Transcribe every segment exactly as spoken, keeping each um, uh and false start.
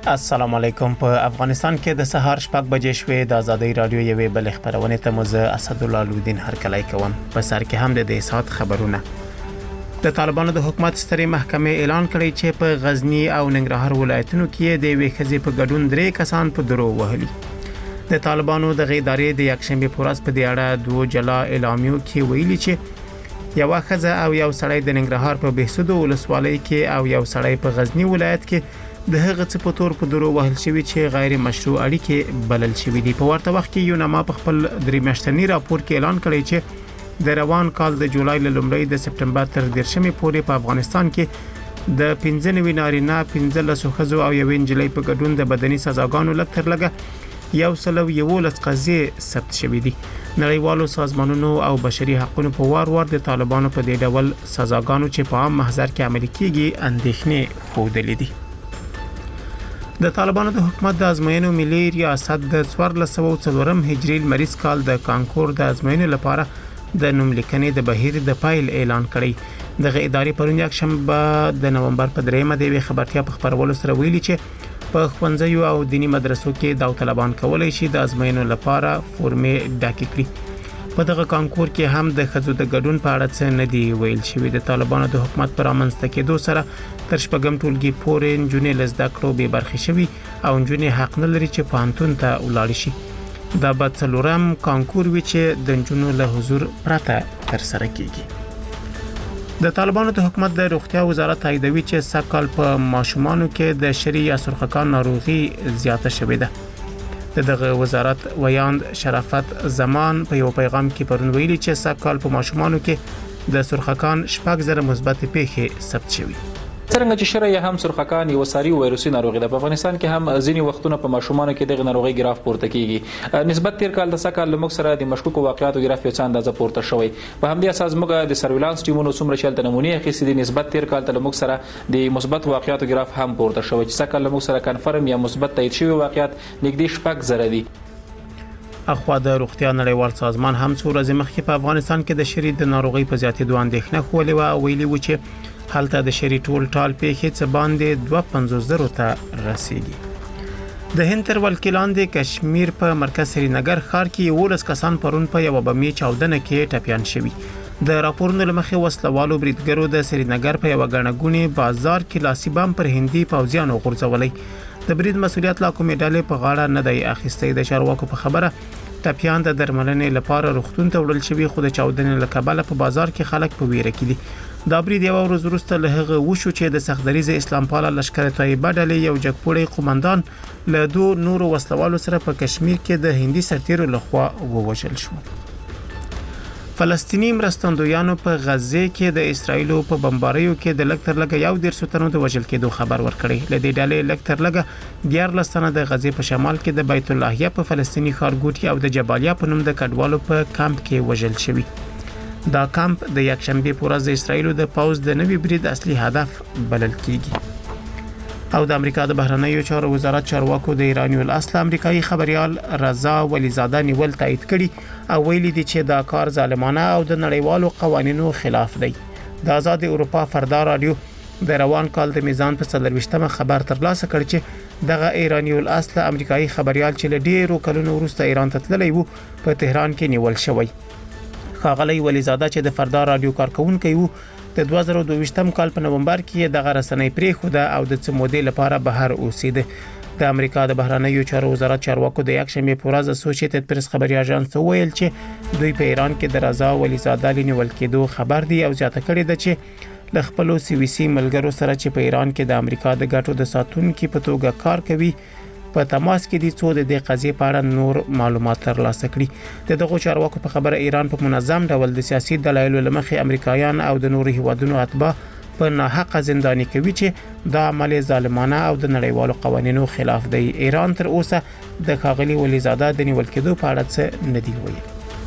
السلام علیکم. په افغانستان کې د سهار شپږ بجې شوې د ازادۍ رادیو یوې بل خبرونه ته مزه اسدالله لودین هرکلی کوم. په سر کې هم د دې سات خبرونه. د طالبانو د حکومت سترې محکمې اعلان کړی چې په غزنی او ننګرهار ولایتونو کې د وې خزې په ګډون درې کسان په درو وهلي. د طالبانو د غیدارې د یکشنبه پورز په دی اړه دوه جلا اعلامیو کې ویلي چې یو خزه او یو سړی د ننګرهار په بهسود ولسوالۍ کې او یو سړی په غزنی ولایت کې د هغه څه په تور په درو وهل شوی چې غیر مشروع اړیکې بلل شوی دي. په ورته وخت کې یو نامه په خپل درې میاشتنی راپور کې اعلان کړی چې د روان کال د جولای له لومړۍ د سپټمبر تر دیرشمې پورې په افغانستان کې د پنځه نوي نارینه پنځلس ښځو او یو نجلۍ په ګډون د بدني سزاګانو لږ تر لږه یو سل او یولس قضیې ثبت شوې دي. نړیوالو سازمانونو او بشري حقوقو په وار وار د طالبانو په دې ډول سزاګانو چې په عام محضر کې عملي کیږي اندېښنې ښودلې دي. د طالبانو د حکومت د ازموینو ملي ریاست د څوارلس سوه څلورم هجري لمریز کال د کانکور د ازموینو لپاره د نوملیکنې د بهیر د پایل اعلان کړی. دغه ادارې پرون یک شنبه د نومبر په دریمه د خبرتیا په خبرولو سره ویلي چې په ښوونځیو او دینی مدرسو کې داوطلبان کولای شي د ازموینو لپاره فورمې ډکې کړي. په دغه کانکور کې هم د ښځو د ګډون په اړه څه نه دی ویل شوی. د طالبانو د حکومت پر امنځته کېدو سره تر شپږم ټولګي پورې نجونې له زده کړو بې برخې شوي او نجونې حق نه لري چې پوهنتون ته ولاړ شي. دا به څلورم کانکور وي چې د نجونو له حضور پرته ترسره کیږي. د طالبانو د حکومت د روغتیا وزارت تاییدوي چې سږ په ماشومانو کې د شری یا سرخکان ناروغي زیاته شوې ده. دغه وزارت ویاند شرافت زمان په یو پیغام کې پرون ویلي چې سږ په ماشومانو کې د سرخکان شپږ زره مثبت پیښې ثبت شوې. څنګه چې شری یا هم سرخکان یو ساري وایروسي ناروغي ده، په افغانستان کې هم ځینی وختونه په ماشومانو کې دغه ناروغي ګراف پورته کیږي. نسبت تیر کال د سکه لمک سره د مشکوک واقعاتو ګراف یو څه اندازه پورته شوی. په همدې اساس موږ د سرویلانس ټیمونو څومره شلته نمونه اخیستې دي، نسبت تیر کال ته لمک سره د مثبت واقعاتو ګراف هم پورته شوی چې سکه لمک سره کنفرم یا مثبت تایید شوی واقعات نږدې شپږ زره دي. اخوا د روغتیا نړیوال سازمان هم څو ورځې مخکې په افغانستان کې د شری د ناروغي په زیاتېدو اندېښنه خولې و او ویلي و چې هلته د شری ټول ټال پیښې څه باندې دوه پنځوس زره ته رسیدي. د هند تر ولکې لاندې کشمیر په مرکز سرینګر ښار کې یولس کسان پرون په یو بمي چاودنه کې ټپیان شوي. د راپورونو لمخې وسلوالو بریدګرو د سرینګر په یو غنګونی بازار کې لاسي بم پر هندي پوځیانو غورځولې. د برید مسولیت لا کومې ډلې په غاړه نه دی اخیستی. د چارواکو په خبره ټپیان د درملنې لپاره روغتون ته وړل شوي، خو د چاودنې له کبله په بازار کې خلک په ویره کې دي. دا برید یو ورځ وروسته له هغه وشو چې د سختدریز اسلام پاله لشکره طیبه ډلې یو جګپوړی قومندان له دوه نورو وسلوالو سره په کشمیر کې د هندي سرتیرو لخوا ووژل شو. فلسطینی مرستندویانو په غزه کې د اسرایلو په بمباریو کې د لږ تر لږه یو ډیر ستنو د وژل کېدو خبر ورکړی. له دې ډلې لږ تر لږه دیارلس تنه د غزه په شمال کې د بیت اللهیه په فلسطینی ښارګوټي او د جبالیا په نوم د کډوالو په کمپ کې وژل شوی. دا کمپ د یکشنبه په ورځ د اسرایلو د پوز د نوي برید اصلي هدف بلل کیږي. او د امریکا د بهرنیو چارو وزارت چارواکو د ایرانی الاصل امریکایي خبريال رضا ولیزاده نیول تایید کړي او ویلي دي چې دا کار ظالمانه او د نړیوالو قوانینو خلاف دی. د آزاد اروپا فردا رادیو د روان کال د میزان په څلرويشتمه خبر ترلاسه کړ چې دغه ایرانی الاصل امریکایي خبريال چې له ډیرو کلونو وروسته ایران ته تللی وو په تهران کې نیول شوی. خاغلی ولیزاده چې د فردا رادیو کارکونکو وو د دوه زره دوه ویشتم کال په نومبر کې د غرسنۍ پریخوده او د څه مودې لپاره بهر اوسیده. د امریکا د بهرنیو چارو وزارت چارواکو د یک شنبه په ورځ اسوسییټډ پریس خبري اژانس ته ویل چې دوی په ایران کې د رضا ولیزاده لنیول کېدو خبر دی او زیاته کړی ده چې ل خپل سی وی سی ملګرو سره چې په ایران کې د امریکا د ګټو د ساتونکو په توګه کار کوي په تماس کې دي څو د دې قضیې په اړه نور معلومات ترلاسه کړي. د دغه چارواکو په خبره ایران په منظم ډول د سیاسي دلایلو لمخې امریکایان او د نورو هیوادونو اتباع په ناحق زنداني کوي چې دا عمل ظالمانه او د نړیوالو قوانینو خلاف دی. ایران تر اوسه د خاغلی ولیزاده د نیول کېدو په اړه څه نه دی ویلي.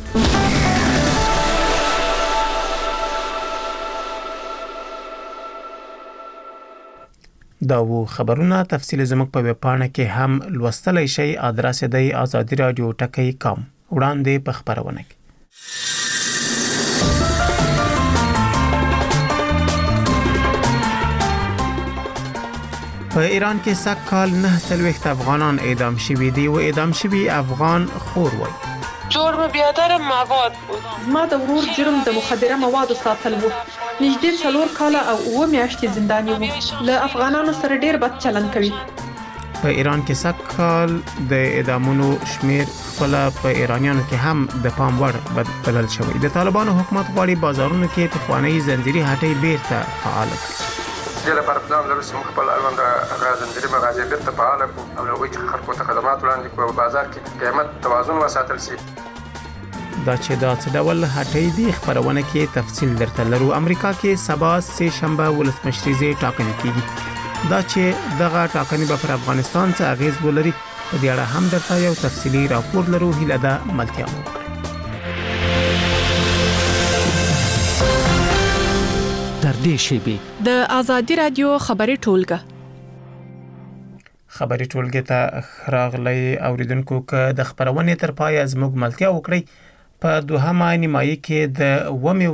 دا وو خبرونه تفصیل زموږ په ویب پاڼه کې هم لوستلای شئ. ادرس دی آزادی رادیو ټکی کام. وړاندې په خبرونه کې په ایران کې سږ کال نه څلوېښت افغانان اعدام شوي دي او اعدام شوي افغان خور وایي جرم بیادر مواد بود. زما د ورور جرم د مخدره موادو ساتل وو. نږدې څلور کاله او اوه میاشتې زنداني وو. له افغانانو سره ډیر بد چلند کوي. په ایران کې سږ کال د اعدامونو شمیر خپل په ایرانیانو کې هم د پام وړ بلل شوی. د طالبانو حکومت غواړي بازارونو کې پخوانی زنجیري هټۍ بیرته فعال کړي. د لپاره پلان لرو چې موږ خپل اړوند غازندري مغازې بیرته فعال کړو او له هغوی څخه خلکو ته خدمات وړاندې کړو. بازار کې قیمت توازن وساتل شي. دا چې دا څه ډول هټۍ دی خبرونه کې تفصیل درته لرو. امریکا کې سبا سه شنبه ولسمشري ټاکنې کیږي. دا چې دغه ټاکنې به پر افغانستان څه اغیز ولري په دې اړه هم درته یو تفصیلي راپور لرو. هیله ده ملتیا مو وکړئ. تر دې شیبې د آزادي رادیو خبري ټولګه خبري ټولګه ته راغلي اوریدونکو که د خبرونه تر پای زموږ ملتیا وکړي. په دوهمه نیمایي کې د ومه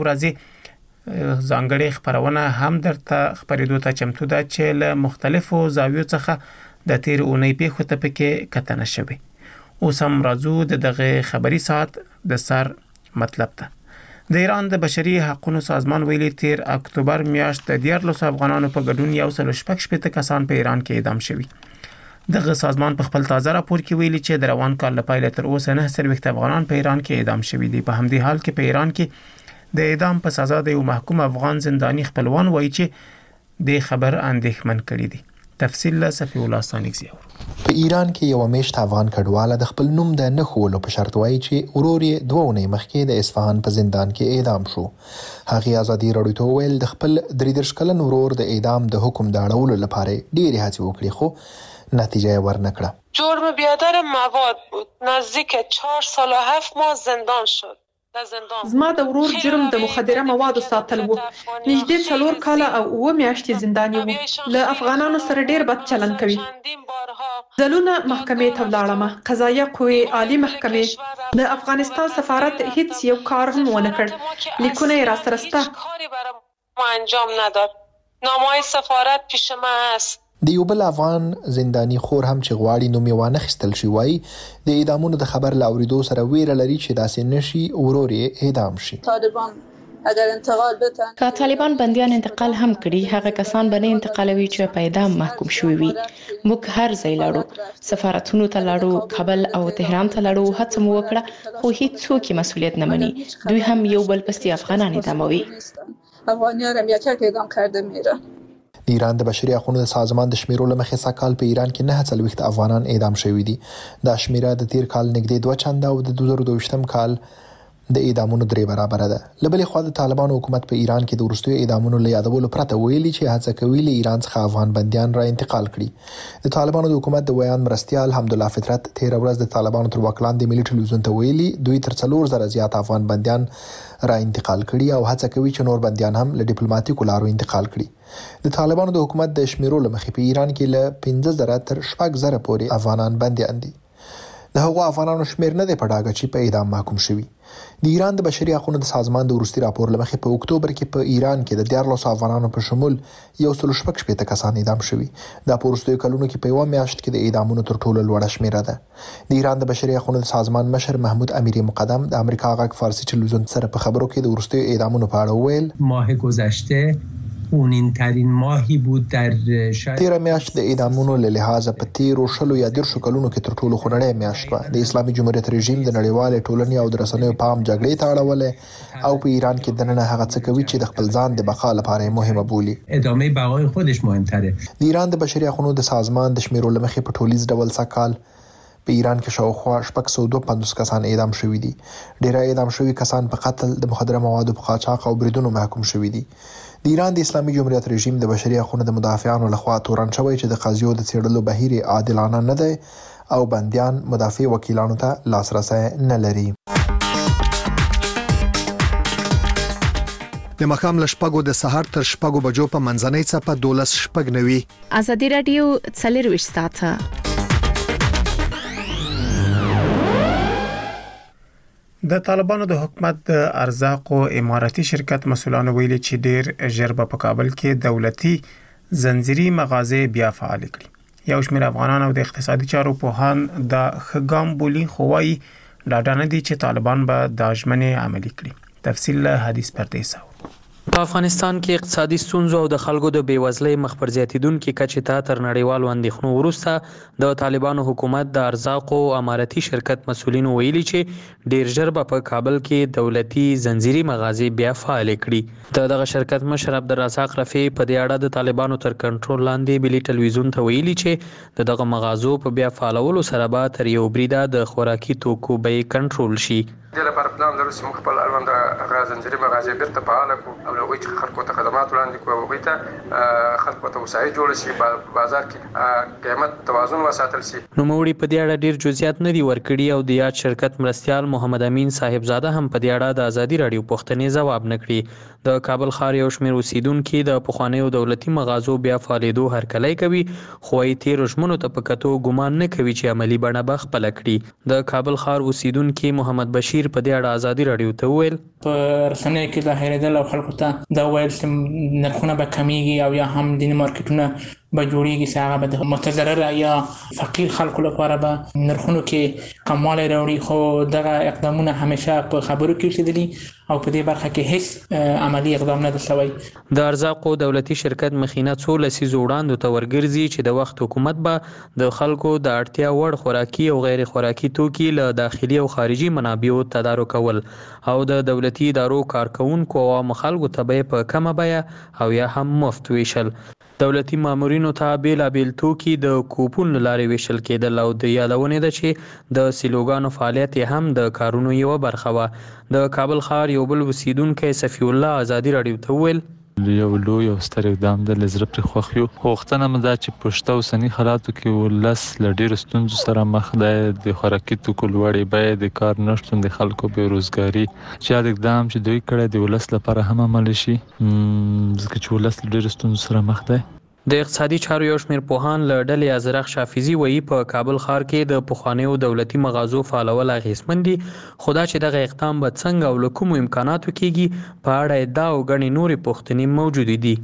ورځې ځانګړي خبرونه هم درته خبرېدو ته چمتو ده چې له مختلفو زاویو څخه د تیر اونۍ په خطه پکې کتنه شوی. اوس هم راځو د دغه خبري ساعت د سر مطلب ته. د ایران د بشري حقوقو سازمان ویلي تیر اکتوبر میاشت د دیارلس افغانانو په ګډون یو سل شپږ شپږ کسان په ایران کې اعدام شوي. دغه سازمان په خپل تازه راپور کې ویلي چې د روان کال لپاره پیل تر اوسه نه څلوېښت افغانان په ایران کې اعدام شوي دي. په همدې حال کې په ایران کې د اعدام په سزا د یو محکوم افغان زنداني خپلوان وایي چې د خبر اندېښمن کړي دي. تفصیل له صفی الله سانګزیو. په ایران کې یو میشت افغان کډواله د خپل نوم د نه خولو په شرط وایي چې ورور یې دوه ونې مخکې د اصفهان په زندان کې اعدام شو. هغه آزادي راډیو ته ویل د خپل درې دېرش کلن ورور د اعدام د حکم د اړولو لپاره ډېرې هڅې وکړې خو نتیجه ورنکړه. جرم بیادر مواد بود. نزدیک چهار سال و هفت ماه زندان شد. زما د ورور جرم د مخدره موادو ساتل وو. نږدې څلور کاله او اوه میاشتې زنداني وو. له افغانانو سره ډیر بد چلند کوي. ځلونه محکمې ته ولاړم. قضایه قوې عالی محکمې د افغانستان سفارت هیڅ یو کار هم ونه کړ. لیکونه یې را سره سته انجام نداد. نامه سفارت پیش ما است. د یو بل افغان زنداني خور هم چې غواړي نوم یې وانه خستل شي وایي د اعدامونو د خبر لاوریدو سره ویره لري چې داسې نشي ورور یې اعدام شي. طالبان اگر انتقال بتن که طالبان بندیان انتقال هم کړي هغه کسان به نه انتقالوي چې په اعدام محکوم شوي وي. موږ هر ځای لاړو، سفارتونو ته لاړو، کابل او تهران ته لاړو، هڅه مو وکړه خو هیڅ څوک مسؤلیت نه مني. دوی هم یو بل پسې افغانان اعداموي. افغانیان هم یک یک اعدام کرده میره. د ایران د بشري حقوقو سازمان د شمیرو لمخې سکهال په ایران کې نه څلوېښت افغانان اعدام شوي دي. دا شمیره د تیر کال نږدې دوه چنده او د دوه زره دوه کال د اعدامونو درې برابر ده. لبلې خو د طالبان حکومت په ایران کې د وروستیو اعدامونو له یادولو پرته ویلي چې هڅه کوي له ایران څخه افغان بندیان را انتقال کړي. د طالبانو د حکومت د بیان مرستیال حمدالله فطرت تیر ورځ د طالبانو تر وکیل د ملي ټلویزیون ته ویلي دوی تر څلور زره زیات افغان بندیان را انتقال کړي او هڅه کوي چې نور بندیان هم له ډیپلوماټیکو لارو انتقال کړي. د طالبانو د حکومت د شمیرو لمخې په ایران کې له پنځه زره تر شپږ زره پورې افغانان بندیان دي. د هغو افغانانو شمیر نه دی په ډاګه چې په اعدام محکوم شوي. د ایران د بشري حقوقو سازمان د وروستي راپور لمخې په اکتوبر کې په ایران کې د دیارلس افغانانو په شمول یو سل شپږ شپېته کسان اعدام شوي. دا په وروستیو کلونو کې په یوه میاشت کې د اعدامونو تر ټولو لوړه شمیره ده. د ایران د بشري حقوقو سازمان مشر محمود امیری مقدم د امریکا غږ فارسی ټلویزیون سره په خبرو کې د وروستیو اعدامونو په اړه ویل ماه گذشته خونین ترین ماهی بود در شاید تیر میاشت د اعدامونو له لحاظه په تیرو شلو یا دیرشو کلونو کې تر ټولو خونړۍ میاشت وه. د اسلامي جمهوریت رژیم د نړیوالې ټولنې او د رسنیو پام جګړې ته اړولی او په ایران کې دننه هغه څه کوي چې د خپل ځان د بقا لپاره مهمه بولي. ادامه بقای خودش مهمتره. د ایران د بشري حقوقو د سازمان د شمیرو لمخې په ټولیز ډول سکهال په ایران کې شاوخوا شپږ سوه دوه پنځوس کسان اعدام شوي دي. ډیری اعدام شوي کسان په قتل، د مخدره موادو په قاچاق او بریدونو محکوم شوي دي. د ایران د اسلامي جمهوریت رژیم د بشري حقوقو د مدافعانو لخوا تورن شوی چې د قضیو د څېړلو بهیر عادلانه نه دی او بندیان مدافع وکیلانو ته لاسرسی نه لري. د مخام لشپګو د سحر تر شپګو بجو په منځنۍ څپه دولس شپګ نوي. آزادي رادیو څلرویشت ساعته. د طالبانو د حکومت د ارزاقو اماراتي شرکت مسولانو ویلي چې ډیر ژر په کابل کې دولتي زنجیري مغازې بیا فعال کړي. یو شمېر افغانان او د اقتصادي چارو پوهان د خګام بولی خوای ډاډه نه دي چې طالبان به د ژمنې عملي کړي. تفصیل له حدیث پردیسه. په افغانستان کې اقتصادي ستونزو او د خلکو د بیوزلۍ مخ پر زیاتیدونکو کچې ته تر نړیوالو اندېښنو وروسته د طالبانو حکومت د ارزاقو امارتي شرکت مسؤلینو ویلي چې ډیر ژر به په کابل کې دولتي زنجیري مغازې بیا فعال کړي. د دغه شرکت مشر عبدالرزاق رفیع په دې اړه د طالبانو تر کنټرول لاندې ملي ټلویزیون ته ویلي چې د دغه مغازو په بیا فعالولو سره به تر یو بریده د خوراکي توکو بیې کنټرول شي. د لپاره پلان لرو چې موږ خپل اړوند هغه زنجیري مغازې بیرته فعال کړو او هغوی چې خلکو ته خدمات وړاندې کړو، هغوی ته خلکو ته وسایل جوړ شي، په بازار کې قیمت توازن وساتل شي. نوموړي په دې اړه ډیر جزئیات نه دي ورکړي او د یاد شرکت مرستیال محمد امین صاحبزاده هم په دې اړه د ازادي رادیو پوښتنې ځواب نه کړي. د کابل ښار یو شمېر اوسیدونکو د پخوانیو دولتي مغازو بیا فعالېدو هرکلی کوي، خو یې تیرو ژمنو ته په کتو ګمان نه کوي چې عملي بڼه به خپله کړي. د کابل ښار اوسیدونکي محمد بشیر په دې اړه ازادي رادیو ته وویل په رسنیو کې ظاهرېدل او خلکو ته دا ویل چې نرخونه به کمیږي او یا هم ځینې مارکیټونه به جوړیږي چې هغه به د متضرره یا فقیر خلکو لپاره به نرخونو کې کموالی راوړي، خو دغه اقدامونه همیشه په خبرو کې اوسېدلي او په دې برخه کې هیڅ عملی اقدام نه دی شوی. د ارزاقو دولتي شرکت مخینه څو لسیزو وړاندو ته ورګرځي چې د وخت حکومت به د خلکو د اړتیا وړ خوراکي او غیر خوراکي توکي له داخلي او خارجي منابعو تدارک کول او د دولتي ادارو کارکونکو او عام خلکو ته به په کمه بیه او یا هم مفت ویشل. دولتي مامورینو ته بیلابیل توکي د کوپون له لارې ویشل کېدل او د یادونې ده چې د سیلوګانو فعالیت هم د کارونو یوه برخه وه. د کابل ښار یو بل اوسیدونکی صفي الله ازادي راډیو ته وویل یو لوی او ستر اقدام د لزر پر خوښ یو غوښتنه مې دا چې پښته اوسني حالاتو کې ولس له ډېرو ستونزو سره مخ دی، د خوراکي توکو لوړې بیې، د کار نشتون، د خلکو بېروزګاري، چې دا اقدام چې دوی کړی د ولس لپاره هم عملي شي ځکه چې ولس له ډېرو ستونزو سره مخ دی. د اقتصادي چارو یو شمېر پوهان له ډلې ازرق شافیزي وایي په کابل ښار کې د پخوانیو دولتي مغازو فعالول اغېزمن دي، خو دا چې دغه اقدام به څنګه او له کومو امکاناتو کېږي په اړه ادعا او ګڼې نورې پوښتنې موجودې دي.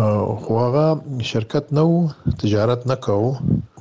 خو هغه شرکت نه و، تجارت نه کوو،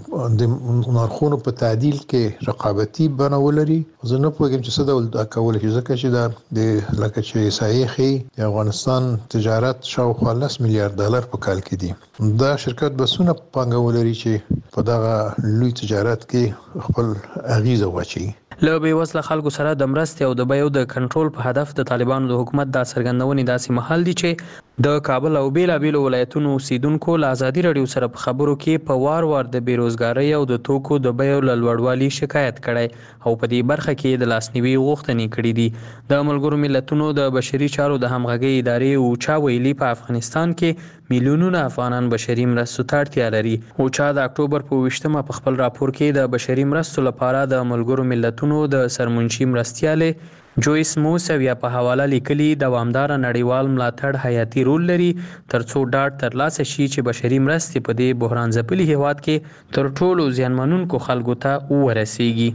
د نرخونو په تعدیل کې رقابتي بڼه ولري. زه نه پوهېږم چې څه ډول دا کولی شي ځکه چې دا د لکه چې احصایې ښیي د افغانستان تجارت شاوخوا لس میلیارډ ډالر په کال کې دي. دا شرکت به څونه پانګه ولري چې په دغه لوی تجارت کې خپل اغیزه واچوي. له بېوزله خلکو سره د مرستې او د بیو د کنټرول په هدف د طالبانو د حکومت دا څرګندونې داسې مهال دي چې د کابل او بیلابیلو ولایتونو اوسیدونکو له ازادي راډیو سره په خبرو کې په وار وار د بیروزګارۍ او د توکو د بیو له لوړوالي شکایت کړی او په دې برخه کې د لاسنیوي غوښتنې کړې دي. د ملګرو ملتونو د بشري چارو د همغږۍ ادارې اوچا ویلي په افغانستان کې میلیونونه افغانان بشري مرستو ته اړتیا لري. اوچا د اکتوبر په اوویشتمه په خپل راپور کې د بشري مرستو لپاره د ملګرو ملتونو د سرمنشي مرستیالې جویس موسویا په حواله لیکلي دوامدار نړیوال ملاتړ حیاتي رول لري ترڅو ډاډ ترلاسه شي چې بشري مرستې په دې بحران ځپلي هیواد کې تر ټولو زیانمنونکو خلکو ته ورسیږي.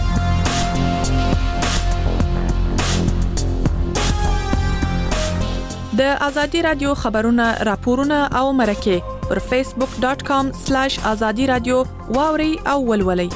د ازادي رادیو خبرونه، راپورونه او مرکه پر فیسبوک ډاٹ کام سلیش ازادي رادیو واوري او ولولئ.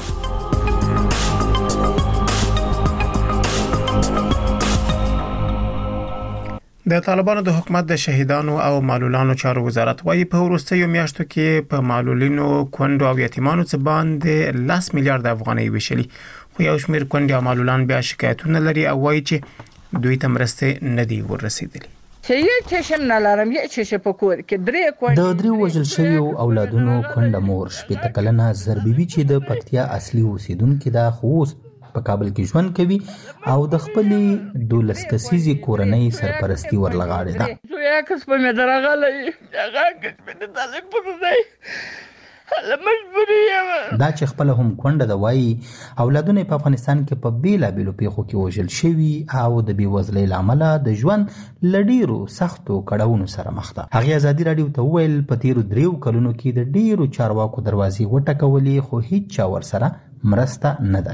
د طالبانو د حکومت د شهیدانو او معلولانو چارو وزارت وايي په وروستیو میاشتو کې په معلولینو، کونډو او یتیمانو څخه باندې لس میلیارډ افغانۍ ویشلي، خو یو شمېر کونډې او معلولان بیا شکایتونه لري او وايي چې دوی ته مرستې نه دي ورسېدلي. چې یو چشم نه لرم، یو چشم په کور کې درې کونډې د درې وژل شویو اولادونو کونډه مور شپېته کلنه زربیبي چې د پکتیا اصلي اوسیدونکې ده خو اوس په کابل کې ژوند کوي او د خپلې دولس کسیزې کورنۍ سرپرستي ورلغاړې ده. زویا کس په مې درغلی هغه کس په دې تعلق پرځای هله مجبوري یم دا چې خپله هم کونډه ده وایي اولادونه په افغانستان کې په بیلابیلو پیښو کې وژل شوي او د بېوزلۍ له امله د ژوند له ډېرو سختو کړاوونو سره مخ ده. هغې ازادي راډیو ته وویل په تېرو دریو کلونو کې د ډېرو چارواکو دروازې وټکولې خو هیڅ چا ورسره مرسته نه ده کړې.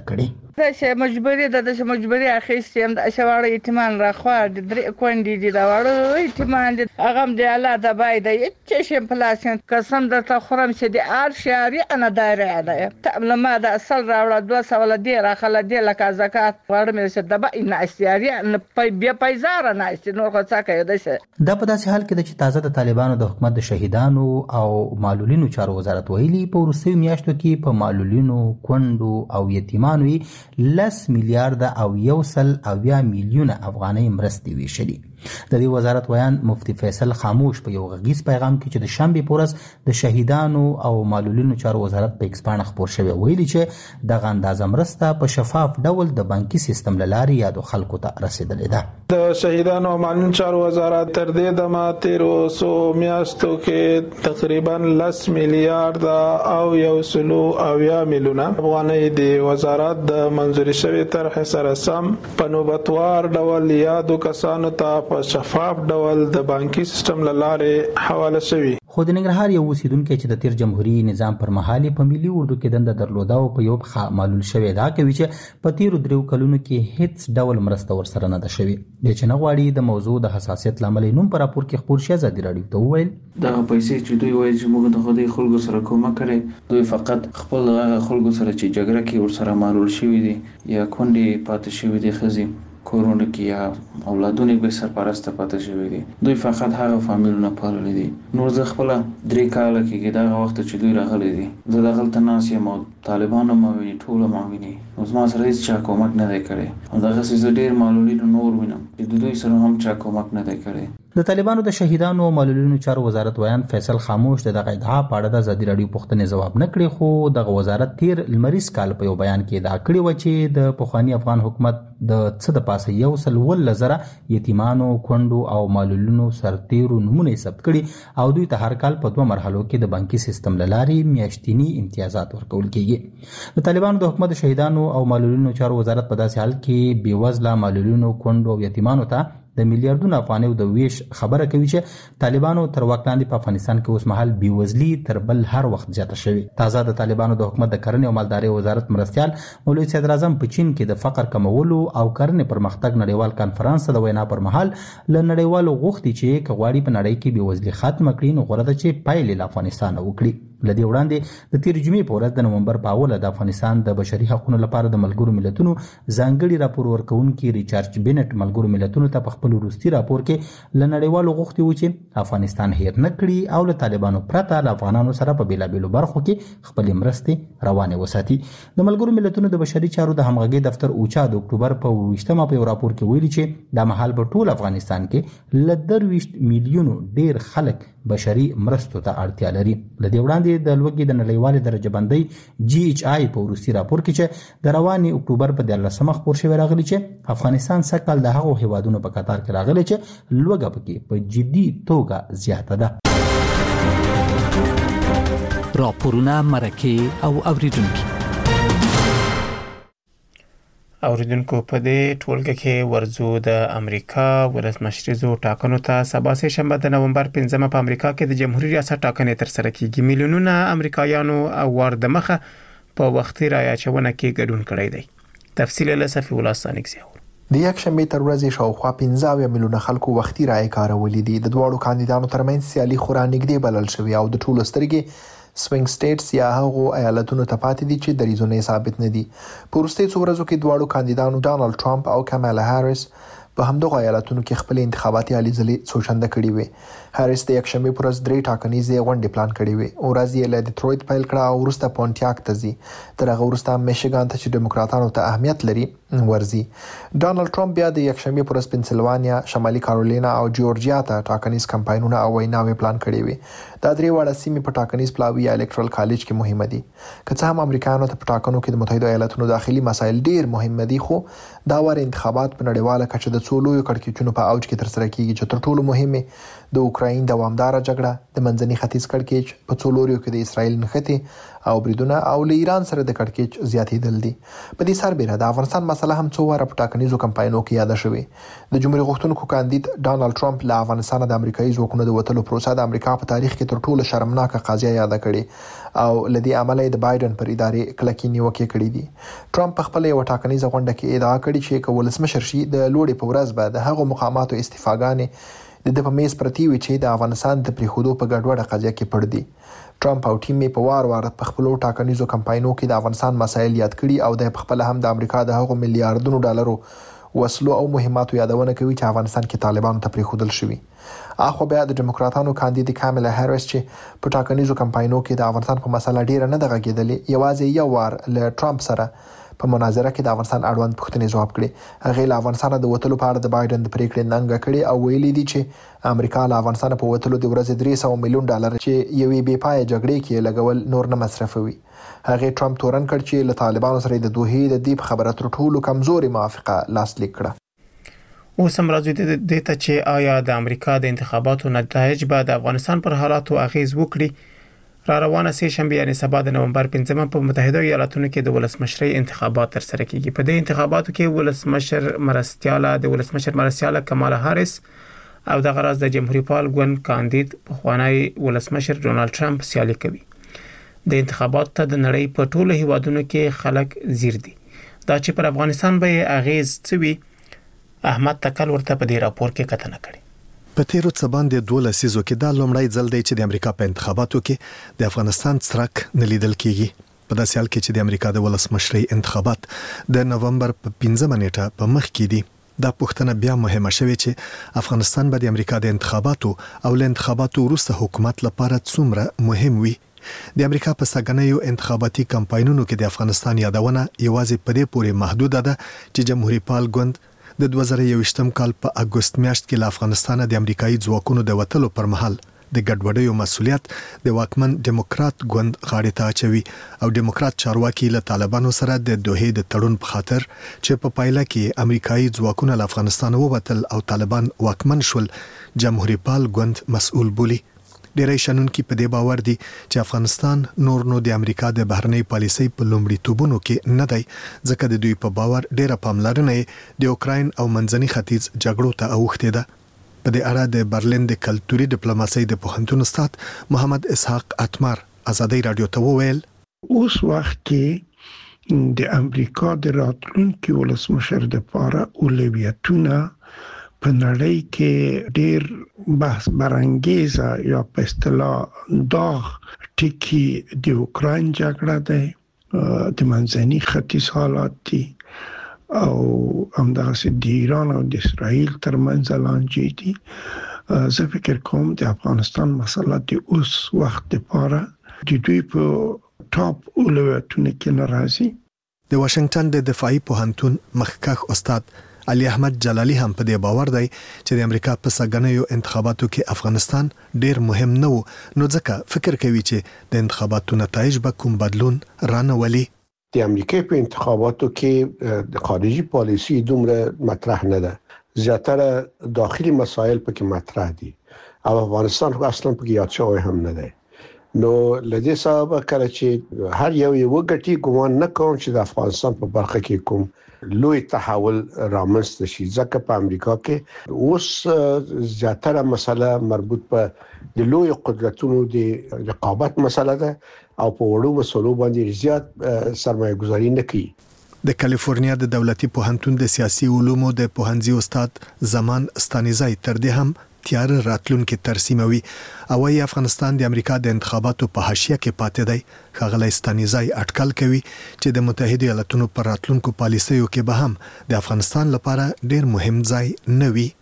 دا چې مجبوری ده د مجبوری اخیستم د شواړه ایتمان را خو د درې کونډې دي دا وړو ایتمان دي هغه د الله د بای د چې شم پلاسین قسم د تخرم چې د ار شاری انا دایره ده تعمل ما د اصل راوړه دوه سوال دی را خل دی لکه زکات ور مې چې د بای نه استیاري نه پي بیا پیزار نه است نو خو څه کوي ده دا په داسې حال کې چې تازه د طالبانو د حکومت د شهیدانو او معلولینو چارو وزارت ویلي په وروستیو میاشتو کې په معلولینو کونډو او یتیمانو لس میلیارډ او یو سل اویا میلیونه افغانۍ مرستې ویشلي. د دې وزارت ویان مفتی فیصل خاموش په یو غږیز پیغام کې چې د شنبې په ورځ د شهیدانو او معلولینو چارو وزارت په ایکس پاڼه خپور شوی ویلي چې دغه اندازه مرسته په شفاف ډول د بانکي سیستم له لارې یادو خلکو ته رسیدلې ده. د شهیدانو او معلولینو چارو وزارت تر دې دمه تیرو څو میاشتو کې تقریبا لس میلیارډ او یو سل اویا میلیونه افغانۍ د وزارت د منځوري شوی طرح سره سم په نوبتوار ډول یادو کسانو ته په شفاف ډول د بانکي سیستم له لارې حواله شوی. خو د ننګرهار یو اوسیدونکو چې د تیر جمهوریت نظام پر مهال په ملي اردو کې دنده درلوده او په یو ښه معلول شوی دا کوي چې په تیر درو کلونو کې هیڅ ډول مرسته ورسره نه ده شوی. د چې نه غواړي د موضوع د حساسیت لامل نوم پر راپور کې خبر شي ازادي راډیو ته وویل دا پیسې چې دوی وایي چې موږ د خدای خلکو سره کومه کړي دوی فقط خپل خلکو سره چې جګړه کې ورسره معلول شوی دي یا کونډې پاتې شوی دي خزي کورونه کې یا اولادونه به سرپرسته پاتې شوی دي دوی فقط هغه فامیلونه پالل دي. نور زه خپل درې کال کې دا وخت چې دوی راغلي دي زه د غلط ناس یم طالبانو ماویني ټول ماویني نو زما سره هیڅ چا کومک نه دی کړی او دغه څه ډیر معلولین نور وینم چې دوی سره هم چا کومک نه دی کړی. د طالبانو د شهیدانو او معلولینو چارو وزارت ویان فیصل خاموش دغه ادعا په اړه د ازادي راډیو پوښتنې جواب نه کړی خو دغه وزارت تیر لمریز کال په یو بیان کې دا کړی و چې د پخوانی افغان حکومت د څه د پاسه یو سل ول زره یتیمانو کونډو او معلولینو سرتیرو نمونه ثبت کړي او دوی ته هر کال په دوه مرحلو کې د بانکي سیستم له لارې میاشتنی امتیازات ورکول کیږي. د طالبانو د حکومت شهیدانو او معلولینو چارو وزارت په داسې حال کې بیوزله معلولینو کونډو او یتیمانو ته د میلیارډونو افغانیو د ویش خبره کوي چې طالبانو تر واک لاندې په افغانستان کې اوس مهال بیوزلي تر بل هر وخت زیاته شوې. تازه د طالبانو د حکومت د کرنې او مالدارۍ وزارت مرستیال مولوي صدر اعظم په چین کې د فقر کمولو او کرنې پرمختګ نړیوال کانفرنس د وینا پر مهال له نړیوالو غوښتي چې کغواړي په نړۍ کې بیوزلي ختمه کړي نو غوړه ده چې پایلې له افغانستان وکړي. لدی وړاندې د تیر جمعې په ورځ د نومبر په اوله د افغانستان د بشري حقوقو لپاره د ملګرو ملتونو ځانګړي راپور ورکونکي ریچارډ بینټ ملګرو ملتونو ته په خپل وروستي راپور کې ل نړیوالو غوښتي و چې افغانستان هیر نه کړي او له طالبانو پرته له افغانانو سره په بیلابیلو برخو کې خپل مرستې روانه وساتي. د ملګرو ملتونو د بشري چارو د همغږي دفتر اوچا د اکتوبر په ویشتمه په راپور کې ویلي چې د مهال په ټول افغانستان کې ل درویشت میلیونو ډیر خلک بشري مرستو ته اړتیا لري. لدی وړاندې د لوګي د نړیوالې درجه بندۍ جی ایچ آی په وروستي راپور کې چې د رواني اکتوبر په دیارلسمه خپور شوی راغلی چې افغانستان سږ د هغو هیوادونو په قطار کې راغلی چې لوګه پکې په جدي توګه زیاته ده. راپورونه مرکه او اوریدونکو اوریدونکو په دې ټولګه کې ورزو د امریکا ولسمشریزو ټاکنو ته سبا سه شنبه د نومبر پنځمه په امریکا کې د جمهوریت ریاست ټاکنې تر سره کیږي. میلیونونه امریکایانو اوار د مخه په وختي رای اچونه کې ګډون کړی دی. تفصیل له صفی ولاسانیک زیاور د یک شنبه تر ورځې شاوخوا پنځه میلیونه خلکو وختي رای کارولې دي. د دوړو کاندیدانو ترمنځ سیالي خورا نږدې بلل شوې او د ټولو سترګې سوینګ سټیټس یا هغو ایالتونو ته پاتې دي چې دریزونه ثابت نه دي. په وروستي څو ورځو کې دواړو کاندیدانو ډانلډ ټرمپ او کامالا هاریس په همدغه ایالتونو کې خپل انتخاباتي هلې ځلې څوشنده کړې وې. هاریس د یکشنبې پر ورځ درې ټاکنیزې غونډې پلان کړې وې. ورځ یې له ډیټرویت پیل کړه او وروسته پونټیاک ته ځي. تر هغه وروسته میشیګان ته چې دیموکراتانو ته اهمیت لري ورځي. ډانلډ ټرمپ بیا د یکشنبې پر ورځ پنسلوانیا، شمالي کارولینا او جورجیا ته ټاکنیز کمپاینونه او ویناوې پلان کړې وې. دا درې واړه سیمې په ټاکنیز پلاوي یا الکترال کالج کې مهمه دي. که څه هم امریکایانو ته په ټاکنو کې د متحده ایالاتونو داخلي مسایل ډیر مهم دي خو دا وړ انتخابات په نړیواله کچه د څو لویو کړکېچونو په اوج کې تر سره کیږي چې تر ټولو مهمه د اوکراین دوامداره جګړه د منځني ختیځ کړکېچ په څو لوریو کې د اسرایل نښتې او بریدونه او له ایران سره د کړکېچ زیاتېدل دي. په دې سربېره د افغانستان مسله هم څو واره په ټاکنیزو کمپاینونو کې یاده شوې. د جمهوریت غوښتونکو کاندید ډانلډ ټرمپ له افغانستان د امریکایي ځواکونو د وتلو پروسه د امریکا په تاریخ کې تر ټولو شرمناکه قضیه یاده کړې او لدی عمله د بایدن پر ادارې کلکې نیوکې کړې دي. ټرمپ په خپل یو ټاکنیزه غونډه کې ادعا کړې چې که ولسمشر شي د لوړې په ورځ به د هغو مقاماتو استعفاګانې د د په میز پرتی وي چې د افغانستان د پریښودو په ګډوډه قضیه کې پړ دي. ټرمپ او ټیم په وار وار په خپل ټاکنیزو کمپاینونو کې د افغانستان مسایل یاد کړي او د خپل هم د امریکا د هغو میلیارډونو ډالرو وسلو او مهماتو یادونه کوي چې افغانستان کې طالبانو ته پریښودل شوی. اخو بیا د ډیموکراتانو کاندید کاملا هریس چې په ټاکنیزو کمپاینونو کې د افغانستان په مسله ډیره نه دغه کېدلې یوازې یو وار له ټرمپ سره په مناظره کې د افغانستان اړوند پوښتنې ځواب کړي. هغه له افغانستان د وټلو په اړه د بایدن د پریکړې ننګه کړي او ویلي دي چې امریکا له افغانستان په وټلو د ورځې درې سوه میلیون ډالر چې یوې بې پای جګړې کې لګول نور نه مصرفوي. هغه ټرمپ تورن کړ چې له طالبانو سره د دوه د دې خبره تر ټولو کمزوري موافقه لاسلیک کړه. اوس هم راځي د دې ته چې آیا د امریکا د انتخاباتو نتایج به د افغانستان پر حالاتو اغیز وکړي. را روانه سه شنبه یعنی سبا د نومبر پنځمه په متحده ایالاتونو کې د ولسمشرۍ انتخابات تر سره کیږي. په دې انتخاباتو کې ولسمشر مرستیاله د ولسمشر مرستیاله کمالا هاریس او د غراز د جمهوریت پال ګوند کاندید پخوانی ولسمشر ډونالد ټرمپ سیالي کوي. د انتخاباتو ته د نړۍ په ټولو هیوادونو کې خلک زیر دي. دا چې پر افغانستان به اغیز څوي احمد تکل ورته په دې راپور کې کتنه کړې. په تیرو څه باندې دوه لسیزو کې دا لومړی ځل دی چې د امریکا په انتخاباتو کې د افغانستان څرک نه لیدل کیږي. په داسې حال کې چې د امریکا د ولسمشرۍ انتخابات د نومبر په پنځمه نیټه په مخ کې دي. دا پوښتنه بیا مهمه شوه چې افغانستان به د امریکا د انتخاباتو او له انتخاباتو وروسته حکومت لپاره څومره مهم وي. د امریکا په سګنیو انتخاباتي کمپاینونو کې د افغانستان یادونه یوازې په دې پورې محدوده ده چې جمهوریت پال ګوند د دوه زره یوویشتم کال په اګوست میاشت کې له افغانستان د امریکایي ځواکونو د وټلو پر مهال د ګډوډیو مسولیت د واکمن ډیموکرات ګوند غاړې ته اچوي او ډیموکرات چارواکي له طالبانو سره د دوه د تړون په خاطر چې په پایله کې امریکایي ځواکونه له افغانستان ووتل او طالبان واکمن شول جمهوریت پال ګوند مسؤل بولی. ډیری شنونکي په دې باور دي چې افغانستان نور نو د امریکا د بهرنۍ پالیسۍ په لومړیتوبونو کې نه دی ځکه د دوی په باور ډیره پاملرنه د اوکراین او منځني ختیځ جګړو ته اوښتې ده. په دې اړه د برلین د کلتوري ډیپلوماسۍ د پوهنتون استاد محمد اسحاق اتمر ازادي رادیو ته وویل اوس وخت کې د امریکا د راتلونکي ولسمشر لپاره اولویتونه په نړۍ کې ډېر بحث برانګیزه یا په اصطلاح داغ ټکی د اوکراین جګړه ده، د منځني ختیځ حالات دي او همدغسې د ایران او د اسرائیل ترمنځ لانجې دي. زه فکر کوم د افغانستان مسله د اوس وخت لپاره د دوی په ټاپ اولویتونو کې نه راځي. د واشنگټن د دفاعي پوهنتون مخکښ استاد علي احمد جلالي هم په دې باور دی چې د امریکا په سګنیو انتخاباتو کې افغانستان ډیر مهم نه و، نو ځکه فکر کوي چې د انتخاباتو نتایج به کوم بدلون رانولي. د امریکا په انتخاباتو کې د خارجي پالیسي دومره مطرح نه ده، زیاتره داخلي مسایل پکې مطرح دي او افغانستان خو اصلا پکې یاد شوی هم نه دی. نو لدې سبب کله چې هر یو یو غټي ګومان نه کوم چې د افغانستان په برخه کې کوم لوی تحول رامنځته شي، ځکه په امریکا کې اوس زیاتره مسله مربوط په د لوی قدرتونو د رقابت مسله ده او په وړو مسلو باندې زیات سرمایه گذاري نه کوي. د کالیفورنیا د دولتي پوهنتون د سیاسي علومو د پوهنځي استاد زمان ستانیزای تر دې هم تیار راتلونکي ترسیموي او ای افغانستان د امریکا د انتخاباتو په حاشیه کې پاتې دی. ښاغلی ستانیزای اټکل کوي چې د متحده ایالاتونو پر راتلونکو پالیسیو کې به هم د افغانستان لپاره ډیر مهم ځای نه وي.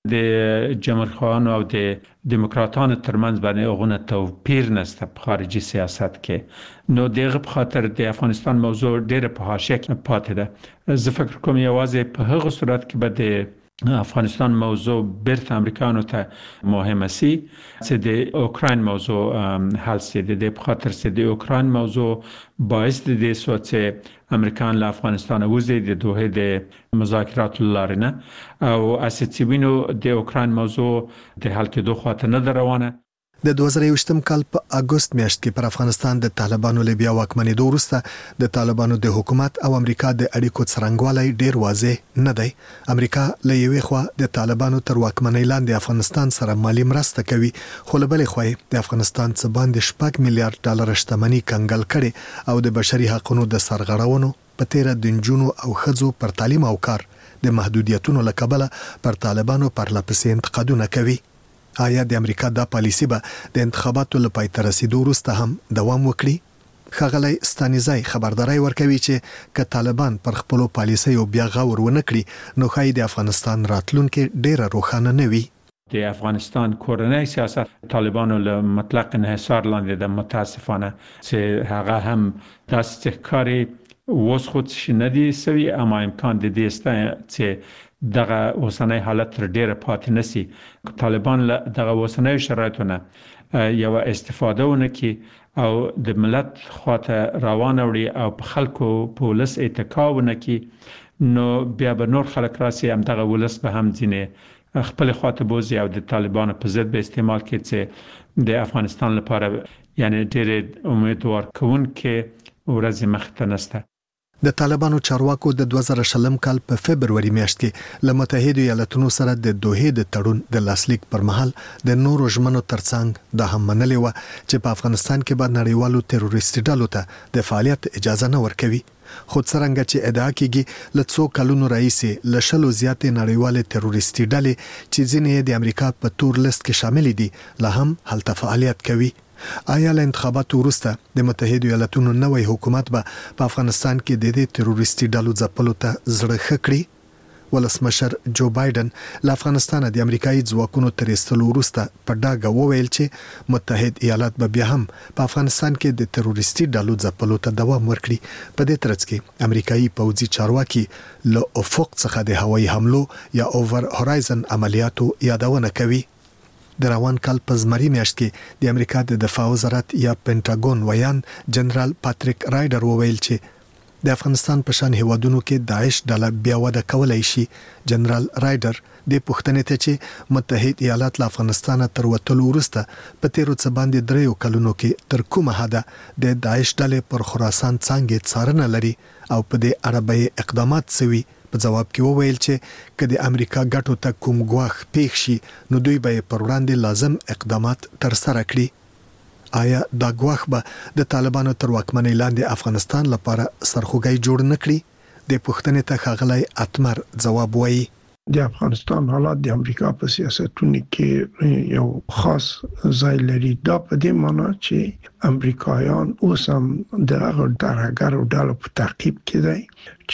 د جمهوریتخواهانو او د دموکراتانو ترمنځ باندې غونه توپیر نشته په خارجي سیاست کې، نو دغه په خاطر د افغانستان موضوع ډیره په حاشیه کې پاتې ده. زه فکر کوم یوازې په هغه صورت کې به د افغانستان موضوع بیرته امریکانو ته مهمه سي چې د اوکراین موضوع حل سي د په خاطر چې د اوکراین موضوع باعث د دې سو چې امریکان له افغانستان وزي د دوه د مذاکرات لارنه او اساسيبینو د اوکراین موضوع د حل کېدو خاطر نه روانه. د دوه زره یوویشتم کال په اگست میاشت کې پر افغانستان د طالبانو له بیا واکمنېدو وروسته د طالبانو د حکومت او امریکا د اړیکو څرنګوالی ډیر واضح نه دی. امریکا له یوې خوا د طالبانو تر واکمنۍ لاندې افغانستان سره مالی مرسته کوي، خو له بلې خوا د افغانستان څخه باندې شپږ میلیارډ ډالر شتمنۍ کنګل کړي او د بشري حقوقو د سرغړونو په تیر د نجونو او ښځو پر تعلیم او کار د محدودیتونو له کبله پر طالبانو پرلپسې انتقادونه کوي. آیا د امریکا دا پالیسی به د انتخاباتو لپاره تر رسیدو وروسته هم دوام وکړي؟ خغلی ستانیزای خبرداري ورکوي چې که طالبان پر خپل پالیسي او بیا غور ونه کړي نو خای د افغانستان راتلونکي ډیره روښانه نه وي. د افغانستان کورنۍ سیاست طالبانو له مطلق انحصار لاندې د متاسفانه چې هغه هم داسې ښکاري اوس خو څه نه دي سوي، اما امکان د دې سته چې دغه اوسنۍ حالت تر ډیره پاتې نسی. طالبان له دغه اوسنۍ شرایطونه یو استفاده ونکي او د ملت خواته روان وړي او په خلکو پولیس اتکا ونکي نو بیا به نور خلک راسي هم دغه ولس به هم ځینې خپل خواته بوزي او د طالبانو په ضد به استعمال کړي چې د افغانستان لپاره یعنی ډېر امیدوار کوونکې ورځې مخته نسته. د طالبانو چارواکو د دوه زره شلم کال په فبرवरी میاشت کې له متحده ایالاتونو سره د دوه د تړون د لاسلیک پر مهال د نورو ژمنو ترڅنګ د هم منلې و چې په افغانستان کې به نړیوالو تروریستي ډلو ته د فعالیت اجازه نه ورکوي. خو څرنګه چې ادعا کیږي له څو کلونو راهیسې له شلو زیاتې نړیوالې تروریستي ډلې چې ځینې د امریکا په تور لیست کې شامل دي لا هم هلته فعالیت کوي. آیا له انتخاباتو وروسته د متحده ایالاتونو نوی حکومت به په افغانستان کې د دې تروریستي ډلو ځپلو ته زړه ښه کړي؟ ولسمشر جو بایدن له افغانستان د امریکایي ځواکونو تر ایستلو وروسته په ډاګه وویل چې متحد ایالات به بیا هم په افغانستان کې د تروریستي ډلو ځپلو ته دوام ورکړي. په دې ترڅ کې امریکایي پوځي چارواکي له افق څخه د هوایي حملو یا اوور هورایزن عملیاتو یادونه کوي. د روان کال په زمري میاشت کې د امریکا د دفاع وزارت یا پینټاګون ویان جنرال پاتریک رایډر وویل چې د افغانستان په شان هیوادونو کې داعش ډله بیا وده کولای شي. جنرال رایډر د پښتنې ته چې متحد ایالات له افغانستان تر وتلو وروسته په تیرو څه باندې دریو کلونو کې تر کومه حده د داعش ډلې پر خراسان څنګه څارنه لري او په دې اړه به اقدامات سوي. په جواب کې وویل چې کله د امریکا ګټو ته کوم ګواښ پیښ شي نو دوی به پر وړاندې لازم اقدامات تر سره کړي. آیا دا ګواښ به د طالبانو تر واکمنۍ لاندې افغانستان لپاره سرخوږی جوړ نه کړي؟ د پښتنې ته ښاغلی اتمر ځواب وایي. د افغانستان حالات د امریکا په سیاستونو کې یو خاص ځای لري. دا په دې معنی چې امریکایان اوس هم د هغه درګرو ډلو په تعقیب کې دي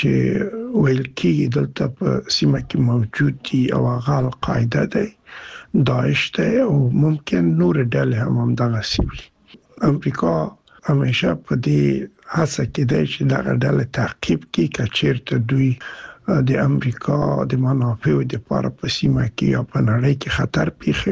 چې ویل کېږي دلته په سیمه کې موجود دي او هغه القاعده دی، داعش دی او ممکن نور ډلې هم همدغه سوي. امریکا همیشه په دې هڅه کې دی چې دغه ډلې تعقیب کړي که چیرته دوی د امریکا د منافعو لپاره په سیمه کې یا په نړۍ کې خطر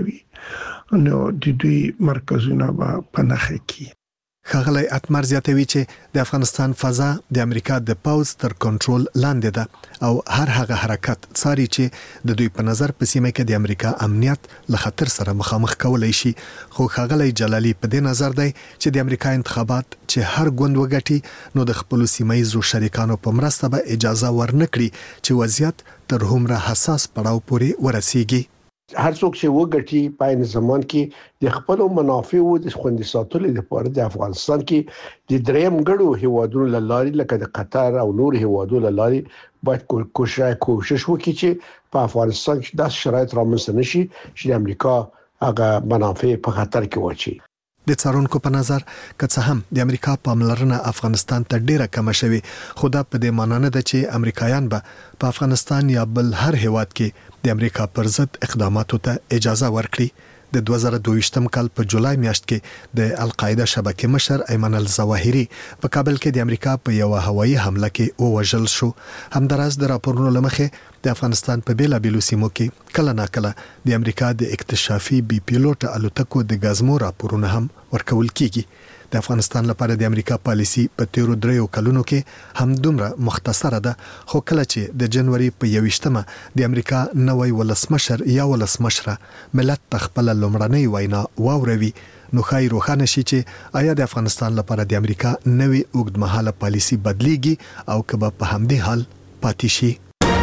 پیښوي نو د دوی مرکزونه به په نښه کې. ښاغلی اتمر زیاتوي چې د افغانستان فضا د امریکا د پوځ تر کنټرول لاندې ده او هر هغه حرکت څاري چې د دوی په نظر په سیمه کې د امریکا امنیت له خطر سره مخامخ کولای شي. خو ښاغلی جلالي په دې نظر دی چې د امریکا انتخابات چې هر ګوند وګټي نو د خپل سیمایي شریکانو په مرسته به اجازه ورنکړي چې وضعیت تر هومره حساس پړاو پورې ورسیږي. هر څوک چې وګټي په عین زمان کې د خپل منافعو د خوندي ساتلو لپاره د افغانستان کې د دریم ګړو هیوادونو لاري لکه د قطر او نور هیوادونو لاري باید کوشش کوشش وکړي چې په افغانستان کې د شرایط رامنځته نشي چې د امریکا هغه منافع په خطر کې واچي. د څارونکو په نظر که څه هم د امریکا پاملرنه افغانستان ته ډیره کم شوي، خو دا په دې معنی نه ده چې امریکایان به په افغانستان یا بل هر هیواد کې د امریکا پر ضد اقداماتو ته اجازه ورکړي. د دوه زره دوه ویشتم کال په جولای میاشت کې د القاعده شبکې مشر ایمن الظواهری په کابل کې د امریکا په یو هوایي حمله کې ووژل شو. همداراز د راپورونو لمخې د افغانستان په بیلابیلو سیمو کې کله ناکله د امریکا د اکتشافي بي پیلوټ الوتکو د غازمو راپورونه هم ورکول کیږي. د افغانستان لپاره د امریکا پالیسی په تیرو دریو کلونو کې هم دومره مختصره ده، خو کله چې د جنوري په یویشتمه د امریکا نوی ولسمشر یا ولسمشره ملت تخپل لومړنۍ وینا واوروي، نو خای روښانه شي چې آیا د افغانستان لپاره د امریکا نوی اوږدمهاله پالیسی بدلیږي او که به په همدې حال پاتې شي.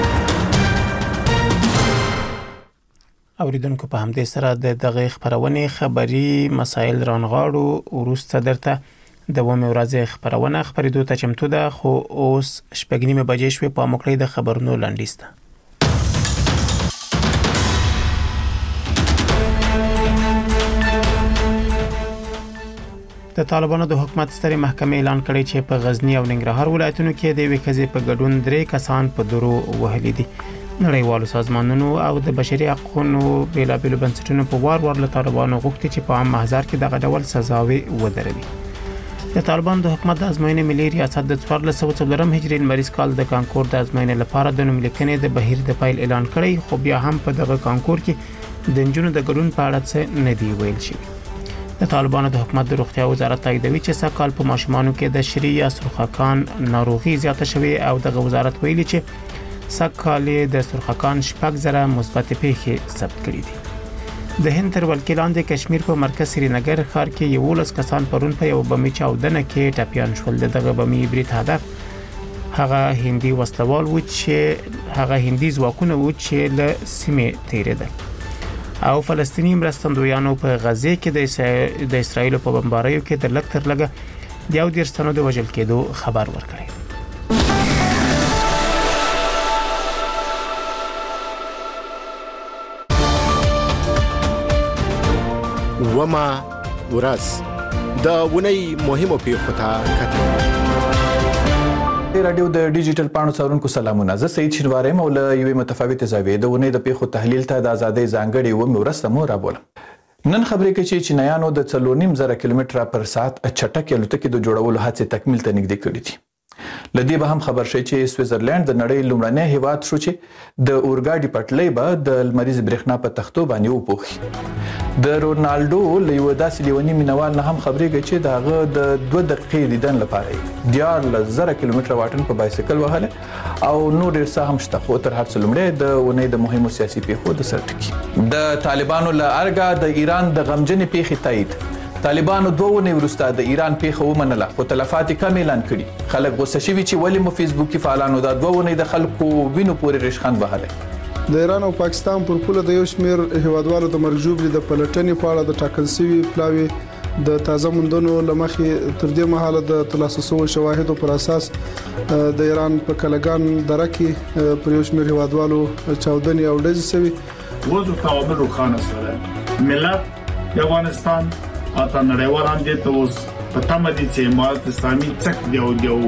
اوریدونکو په همدې سره د دغه خبرونه خبري مسایل رانغاړو ورسته درته د ومه ورځې خبرونه خبرېدو ته چمتو ده، خو اوس شپږنیمه بجې شوې په مکړې د خبرونو لاندېسته. د طالبانو د حکومت سترې محکمې اعلان کړی چې په غزنی او ننګرهار ولایتونو کې د وکړې په ګډون درې کسان په درو وهلي دي. نړیوالو سازمانونو او د بشري حقوقو بیلابیلو بنسټونو په وار وار له طالبانو غوښتي چې په عام محضر کې دغه ډول سزاوي ودروي. د طالبانو د حکومت د ازموینې ملي ریاست د څوارلس سوه څلورم هجري لمریز کال د کانکور د ازموینې لپاره د نوملیکنې د بهیر د فایل اعلان کړی، خو بیا هم په دغه کانکور کې د انجونو د ګډون په اړه څه نه دی ویل شوی. د طالبانو د حکومت د روغتیا وزارت تاییدوي چې سږ کال په ماشومانو کې د شری یا سرخکان ناروغي زیاته شوې او دغه وزارت ویلي چې سږ کال د سرخکان شپږ زره مثبت پیښې ثبت کړې دي. د هند تر ولکې لاندې کشمیر په مرکز سرینګر ښار کې یولس کسان پرون په یو بمي چاودنه کې ټپیان شول. دغه بمي برید هدف هغه هندي وسلوال و چې هغه هندي ځواکونه و چې له سیمې تیرېدل او فلسطیني مرستندویانو په غزه کې د اسرایل په بمباریو کې د لږ تر لږه د یو دېرش تنو د وژل کېدو خبر ورکړی. وما ورځ د ونی مهمو پیښو ته کتل. رادیو د ډیجیټل پاڼو څارونکو سلامونه، زه سید شینواری مولا یوې متفاوته زاویې د ونی د پیښو تحلیل ته د ازادۍ ځانګړي و مرسته مو رابولم. نن خبرې کوي چې چینایانو د څلور نیم زره کیلومتره پر ساعت چټکې الوتکې د جوړولو هڅې تکمیل ته نږدې کړې دي. لدی به هم خبر شي چې سویټزرلند د نړۍ لومړنی هیواد شو چې د اورګاډي پټلۍ به د لمریز برېښنا په تختو باندې وپوښي. د رونالډو له یو داسې لیونی مینوال نه هم خبرېږي چې دغه د دوه دقیقې دیدن لپاره دیارلس زره کیلومتره واټن په بایسکل وهله او نور ډېر څه هم شته، خو تر هر څه لومړی د اونۍ د مهمو سیاسي پیښو د سر ټکي. د طالبانو له ارګه د ایران د غمجنې پیښې تایید. طالبانو دوه ونې وروسته د ایران پیښه ومنله، خو تلفات کم اعلان کړي. خلک غوسه شوي چې ولې مو فیسبوکي فعالانو دا دوه ونې د خلکو وینو پورې ریشخند وهلی. د ایران او پاکستان پر پوله د یو شمېر هیوادوالو د مرګ ژوبلې د پلټنې په اړه د ټاکل شوي پلاوي د تازه موندنو لمخې تر دې مهاله د ترلاسه شوو شواهدو پر اساس د ایران په کلګان دره کې پر یو شمېر هیوادوالو چاودنې او ډزې شوي. وضو تعامل روښانه سره ملت د افغانستان اته نړیوال اندې ته اوس په تمه دي چې امارات اسلامي څک دی او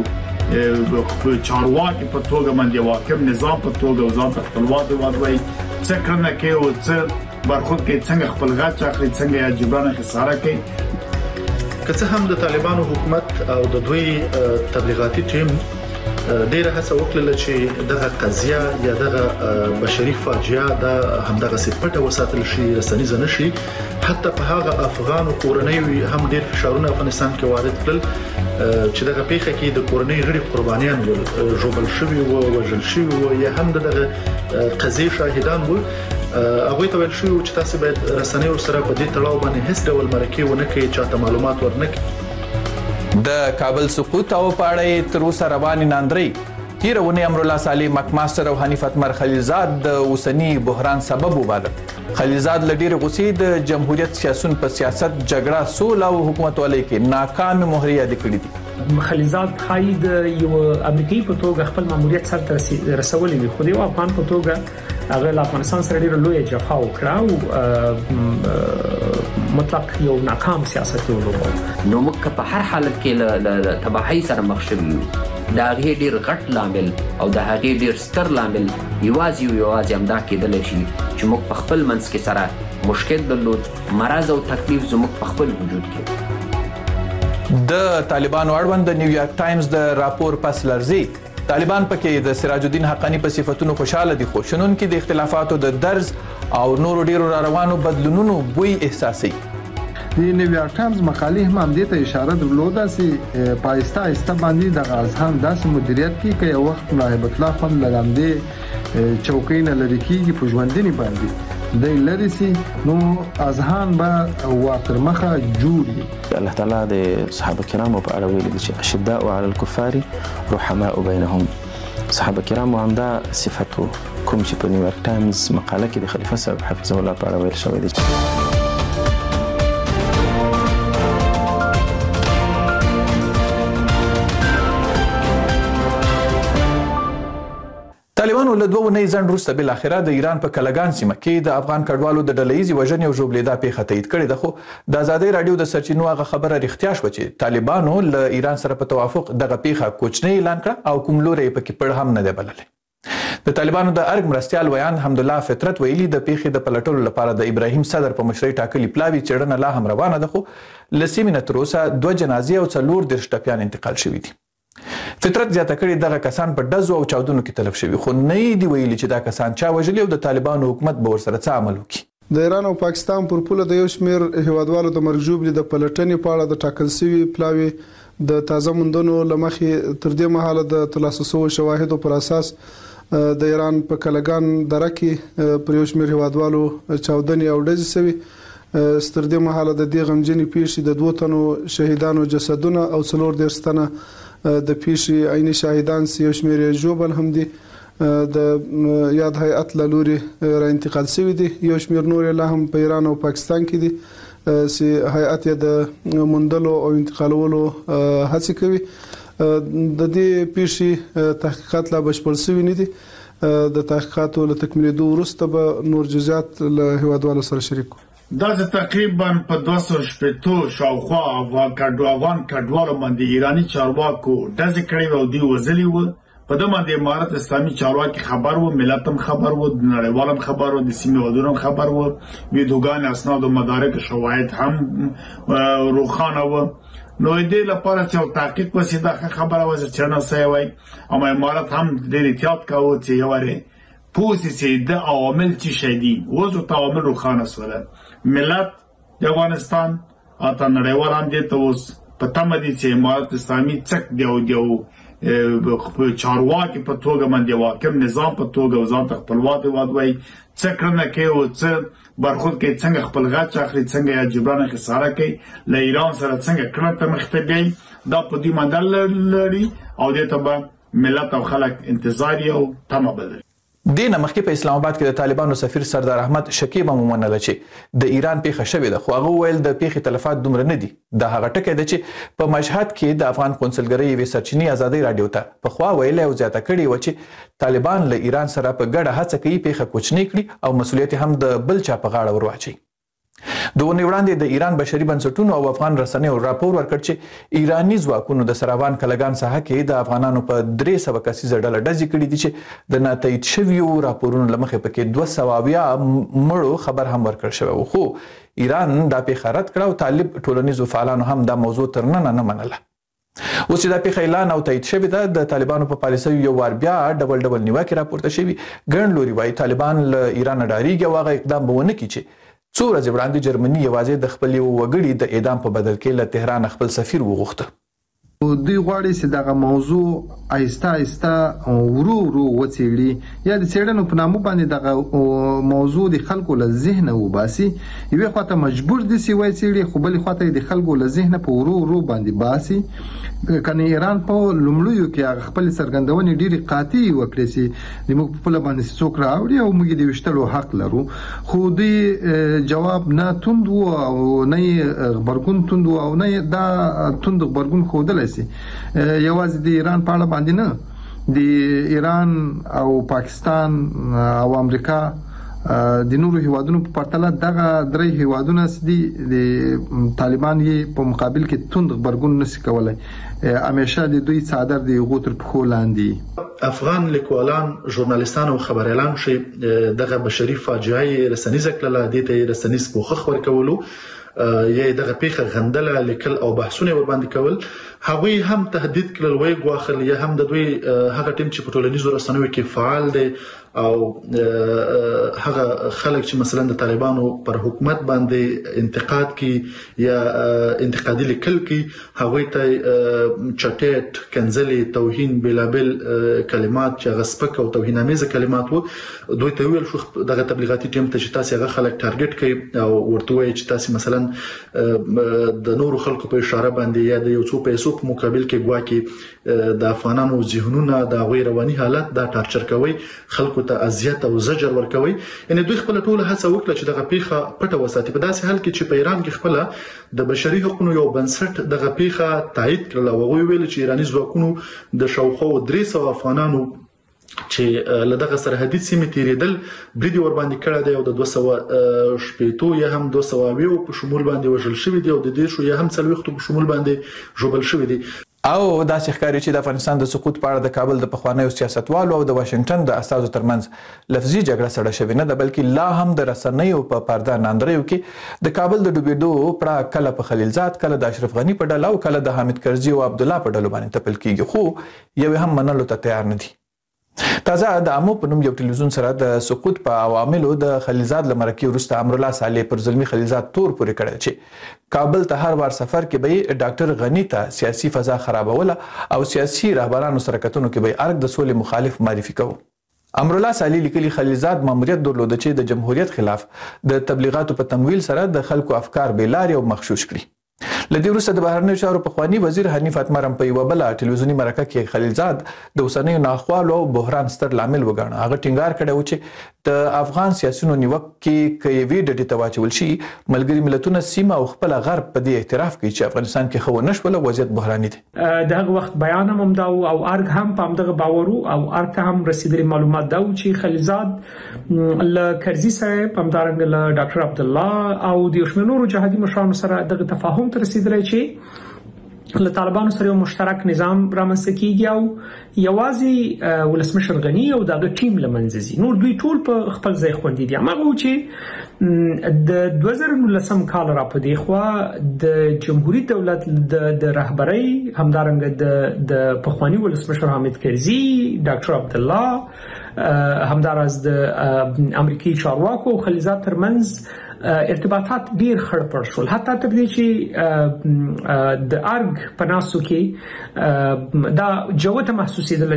د چارواکي په توګه باندې واکم نظام په توګه وزارت خپلواک وادوي څنګه نه کې او څه برخود کې څنګه خپل غاټ اخلي څنګه یا جبران خساره کوي. که څه هم د طالبانو حکومت او د دوی تبلیغاتي ټیم ډیره هڅه وکړه چې دغه قضیه یا دغه بشري فاجعه د همدغه سپټه وساتل شي، رسنیز نه شي. حتی په هغه افغان کورنۍ هم ډیر فشارونه افغانستان کې وارد کړل چې دغه پیښه کې د کورنۍ غړي قربانیان ول، ژوبل شوي وو، وژل شوي وو، یا هم دغه قضیه شاهدان وو. هغه ته ویل شو چې تاسو باید رسنیو سره په دې تړاو باندې هیڅ ډول مرکه ونه کړئ، چاته معلومات ورنکړئ. د کابل سقوط او پاړې تر اوسه روانې ناندري. تیرونه امرالله صالح مکماستر او حنیف اتمر خلیلزاد د اوسنی بحران سبب وباله. خلیلزاد لډیر غوسې د جمهوریت سیاسون په سیاست جګړه سول او حکومت ولې کې ناکام مهرې یاد کړې دي. خلیلزاد خای د یو امریکایي په توګه خپل ماموریت سره رسولې وي، خو د افغان په توګه هغه له افغانستان سره ډیره لویه جفا وکړه او مطلق یو ناکام سیاست یو لوبو. نو موږ په هر حالت کې له تباہي سره مخ شوو. دا هغه ډیر غټ لامل او دا هغه ډیر ستر لامل یوازې یوازې همدا کېدل شي چې موږ په خپل منځ کې سره مشکل درلود، مرض او تکلیف زموږ په خپل وجود کې. د طالبانو اړوند د نیویارک ټایمز د راپور پس لرزي طالبان پکې د سراج الدین حقانی په صفاتونو خوشاله دي، خو شنونکو د اختلافاتو د درز او نورو ډیرو را روانو بدلونونو بوی احساسي. د نیویارک ټایمز مقالې هم همدې ته اشاره درلوده چې په آهسته آهسته باندې د اذهان داسې مدیریت کې که یو وخت ملاحبت الله خوند لګاندې چوکۍ نه لري کېږي په ژوندنې باندې د لري سي نو اذهان به واقر مخه جوړي. الله تعالی د صحابه کرامو په اړه ویلي چې اشداء علی الكفار رحماء بینهم. صحابه کرامو هم دا صفاتو کوم چې په نیویارک ټایمز مقاله کې د خلیفه صاحب حفظه الله په اړه ویل شوی دی. طالبانو له دوه نه ځند وروسته بل اخره د ایران په کلګان سیمه کې د افغان کډوالو د ډلهیزي وژنې او ژوبلیدا پیښه تایید کړې ده، خو د ازادۍ رادیو د سرچینو هغه خبره رښتیا شوه چې طالبانو له ایران سره په توافق دغه پیښه کوچنی اعلان کړه او کوم لوري پکې پړ هم نه دی بللی. د طالبانو د ارګ مرستيال ویان حمدالله فطرت ویلي د پیښې د پلټلو لپاره د ابراهیم صدر په مشرۍ ټاکلي پلاوی چړنه لا هم روانه ده، خو لسیمینه تر اوسه دوه جنازې او څلور دیرش ټپیان انتقال شوي دي. فطرت زیاته کړي دغه کسان په ډزو او چاودنو کې تلف شوي، خو نه دی ویلي چې دا کسان چا وژلي او د طالبانو حکومت به ورسره څه عمل وکړي. د ایران او پاکستان پر پوله د یو شمېر هیوادوالو د مرګ ژوبلې د پلټنې په اړه د ټاکل شوي پلاوي د تازه موندنو له مخې تر دې مهاله د ترلاسه شویو شواهدو پر اساس د ایران په کلګان دره کې پر یو شمېر هیوادوالو چاودنې او ډزې شوي. ستر دې مهاله د دې غمجنې پیښې د دوه تنو شهیدانو جسدونه او څلور دیرش تنه د پیښې عیني شاهدان یو شمېر ژوبل هم دي د یاد هیئت له لوري را انتقال شوي دي. یو شمېر نور لا هم په ایران او پاکستان کې دي چې هیئت یې د موندلو او انتقالولو هڅې کوي. د دې پیښې تحقیقات لا بشپړ شوي نه دي. د تحقیقاتو له تکمیلېدو وروسته به نور جزئیات له هیوادوالو سره شریک کړو. دا تقریبا په دوه سوه شپږ شاوخوا افغان کډوالو کډوالو باندې ایرانی چارواکو داسې کړي او دی وزلي و. په دغه باندې امارت اسلامي چارواکي خبر وو، ملت هم خبر وو، نړیوال هم خبر وو، د سیمې ودونو هم خبر وو، ویډیوګان اسناد او مدارک شواهد هم روخانه وو. نو دې لپاره چې تحقیق وسیده خبره وځي چې نه سوي وای او امارت هم د احتیاط کاوه چې یواره پوسی چې د عوامل چې شدي وځو تعامل روخانه سره ملت د افغانستان اته نړیوال هم دې ته اوس په تمه دي چې امارت اسلامي څک دیو دیو چارواکي په توګه باندې واکم نظام په توګه وزارت خپلواکي وادوي څکرنه کې او څه برخود کې څنګه خپل غاچ اخلي څنګه یا جبران خساره کوي له ایران سره څنګه کړه ته مختبي دا په دې مدل لري او دې ته ملت او خلک انتظار یو تمه بدل. دینه مخکې په اسلام آباد کې د طالبانو سفیر سردار احمد شکیب هم ومنله چې د ایران پیښه شوې ده، خو هغه ویل د پیښې تلفات دومره نه دي. دا هغه ټکی ده چې په مشهد کې د افغان قونسلګرۍ یوې سرچینې ازادۍ رادیو ته پخوا ویلې او زیاته کړې وه چې طالبان له ایران سره په ګډه هڅه کوي پیښه کوچنۍ کړي او مسؤلیت هم د بل چا په غاړه ور واچوي. د ونې وړاندې د ایران بشري بنسټونو او افغان رسنیو راپور ورکړ چې ایرانی ځواکونو د سراوان کلګان ساحه کې د افغانانو په درې سوه کسیزه ډله ډزې کړي دي چې د ناتایید شویو راپورونو له مخې پکې دوه سوه اویا مړو خبر هم ورکړل شوی و، خو ایران دا پیښه رد کړه او طالب ټولنیزو فعالانو هم دا موضوع تر ننه نه منله. اوس چې دا پیښه اعلان او تایید شوې ده د طالبانو په پالیسیو یو وار بیا ډبل ډبل نیوکې راپورته شوي. ګڼ لوري وایي طالبان له ایران ډارېږي او هغه اقدام به ونه کړي چې څو ورځې وړاندې جرمني یوازې د خپل یو وګړي د اعدام په بدل کې له تهران خپل سفیر وغوښته. دوی غواړي چې دغه موضوع آهسته آهسته ورو ورو وڅېړي یا د څېړنو په نامه باندې دغه موضوع د خلکو له ذهنه وباسي. یوې خواته مجبور دي چې وایي څېړي، خو بلې خواته د خلکو له ذهنه په ورو ورو باندې باسي. کنه ایران په لومړیو کې خپل څرګندونې ډېرې قاطعي وکړې چې د موږ په پوله باندې څوک راوړي او موږ د ویشتلو حق لرو، خو دوی جواب نه توند و او نه غبرګون توند و او نه دا توند غبرګون ښودلی سي. یوازې د ایران په اړه باندې نه، د ایران او پاکستان او امریکا د نورو هیوادونو په پرتله دغه درې هیوادونه سدي د طالبان یې په مقابل کې توند خبرګون نشي کولای همیشه د دوی صادر دی غوتر په خولاندې افغان لیکوالان ژورنالیستان او خبريالان شي دغه بشري فاجعه رسنیزه کړه د دې رسنیز پوخ ورکولو یې دغه پیخه غندله لیکل او بحثونه ور باندې کول هغوی هم تهدید کړل وای غواخل یا هم د دوی هغه ټیم چې په ټولنیزو رسنیو کې فعال دي او هغه خلک چې مثلا د طالبانو پر حکومت باندې انتقاد کوي یا انتقادي لیکل کوي هغوی ته چټیټ کنزلي توهین بلابل کلمات چې غسپک او توهینامیزه کلمات وو دوی ته ویل شو دغه تبلیغاتي ټیم ته چې تاسو هغه خلک ټارګټ کوي او ورته وایي چې تاسو مثلا د نورو خلکو په اشاره باندې یا د یو څو پیسو په مقابل کې ګواکي د افغانانو ذهنونه د غیر رواني حالت دا ټارچر کوي خلکو ته اذیت او زجر ورکوي یعنی دوی خپل ټول هڅه وکړه چې دغه پیخه پټه وساتي په داسې حال کې چې په ایران کې خپل د بشري حقوقو یو بنسټ دغه پیخه تایید کړل او وی ویل چې ایرانی ځواکونو د شاوخوا درې سوه افغانانو چې لدغه سرحدي سیمې تیریدل بریدي ور باندې کړه دی او د دوه سوه شپږ یا هم دوه سوه اویا په شمول باندې وژل شوی دی او د دې شو یا هم څلويخت په شمول باندې جوړل شوی دی او دا ښکاري چې د افغانستان د سقوط په اړه د کابل د پخوانیو سیاستوالو او د واشنگټن د استازو ترمنځ لفظي جګړه سره شوې نه ده بلکې لا هم د رسنیو په پرده ناندریو کې د کابل د ډوبېدو پړه کله په خلیلزاد کله د اشرف غنی په ډله او کله د حامد کرزي او عبد الله په ډلو باندې تپل کیږي خو یو هم منلو ته تیار نه دي تازه د امو په نوم یو ټلویزیون سره د سقوط په عواملو د خلیلزاد لمرکی وروسته امرالله صالح پر ظلمي خلیلزاد تور پورې کړی چې کابل ته هر وار سفر کې به ډاکټر غنی ته سیاسي فضا خرابوله او سیاسي رهبرانو سره کتنو کې به ارګ د سولې مخالف معرفي کوي امرالله صالح لیکلي خلیلزاد ماموریت درلود چې د جمهوریت خلاف د تبلیغاتو په تمویل سره د خلکو افکار بیلاري او مغشوش کړي لدی وروسته د بهرنیو چارو پخوانی وزیر حنیف اتمرم په یو بل ټلویزیونی مرکه کې خلیلزاد د اوسنیو ناخوالو او بحران ستر لامل وګاڼه هغه ټینګار کړی و چې د افغان سیاسيونو نیوک کې کوي ډډې ته واچول شي ملګری ملتونه سیمه او خپل غرب په دې اعتراف کوي چې افغانستان کې خو نشول وضعیت بحراني دی دغه وخت بیان هم دا او ارګ هم په دغه باورو او ارګ ته هم رسیدلي معلومات دا چې خلیلزاد ل کرزي سره په مدارنګ له ډاکټر عبد الله او د یشمنورو جهادي مشرانو سره دغه تفاهم تر رسیدلی چې له طالبانو سره یو مشترک نظام رامنځته کیږي او یوازې ولسمشر غنی او دغه ټیم لمنځي نور دوی ټول په خپل ځای خوندي دي هغه چې د دوه زره نولسم کال را پدې خو د جمهوریت دولت د رهبرۍ همدارنګ د د پخوانی ولسمشر حامد کرزي ډاکټر عبد الله همدارز د امریکایي چارواکو خلیلزاد ترمنځ ارتباطات ډیر خړ پړ شول حتی تر دې چې د ارګ پناسو کې دا جوته محسوسیدل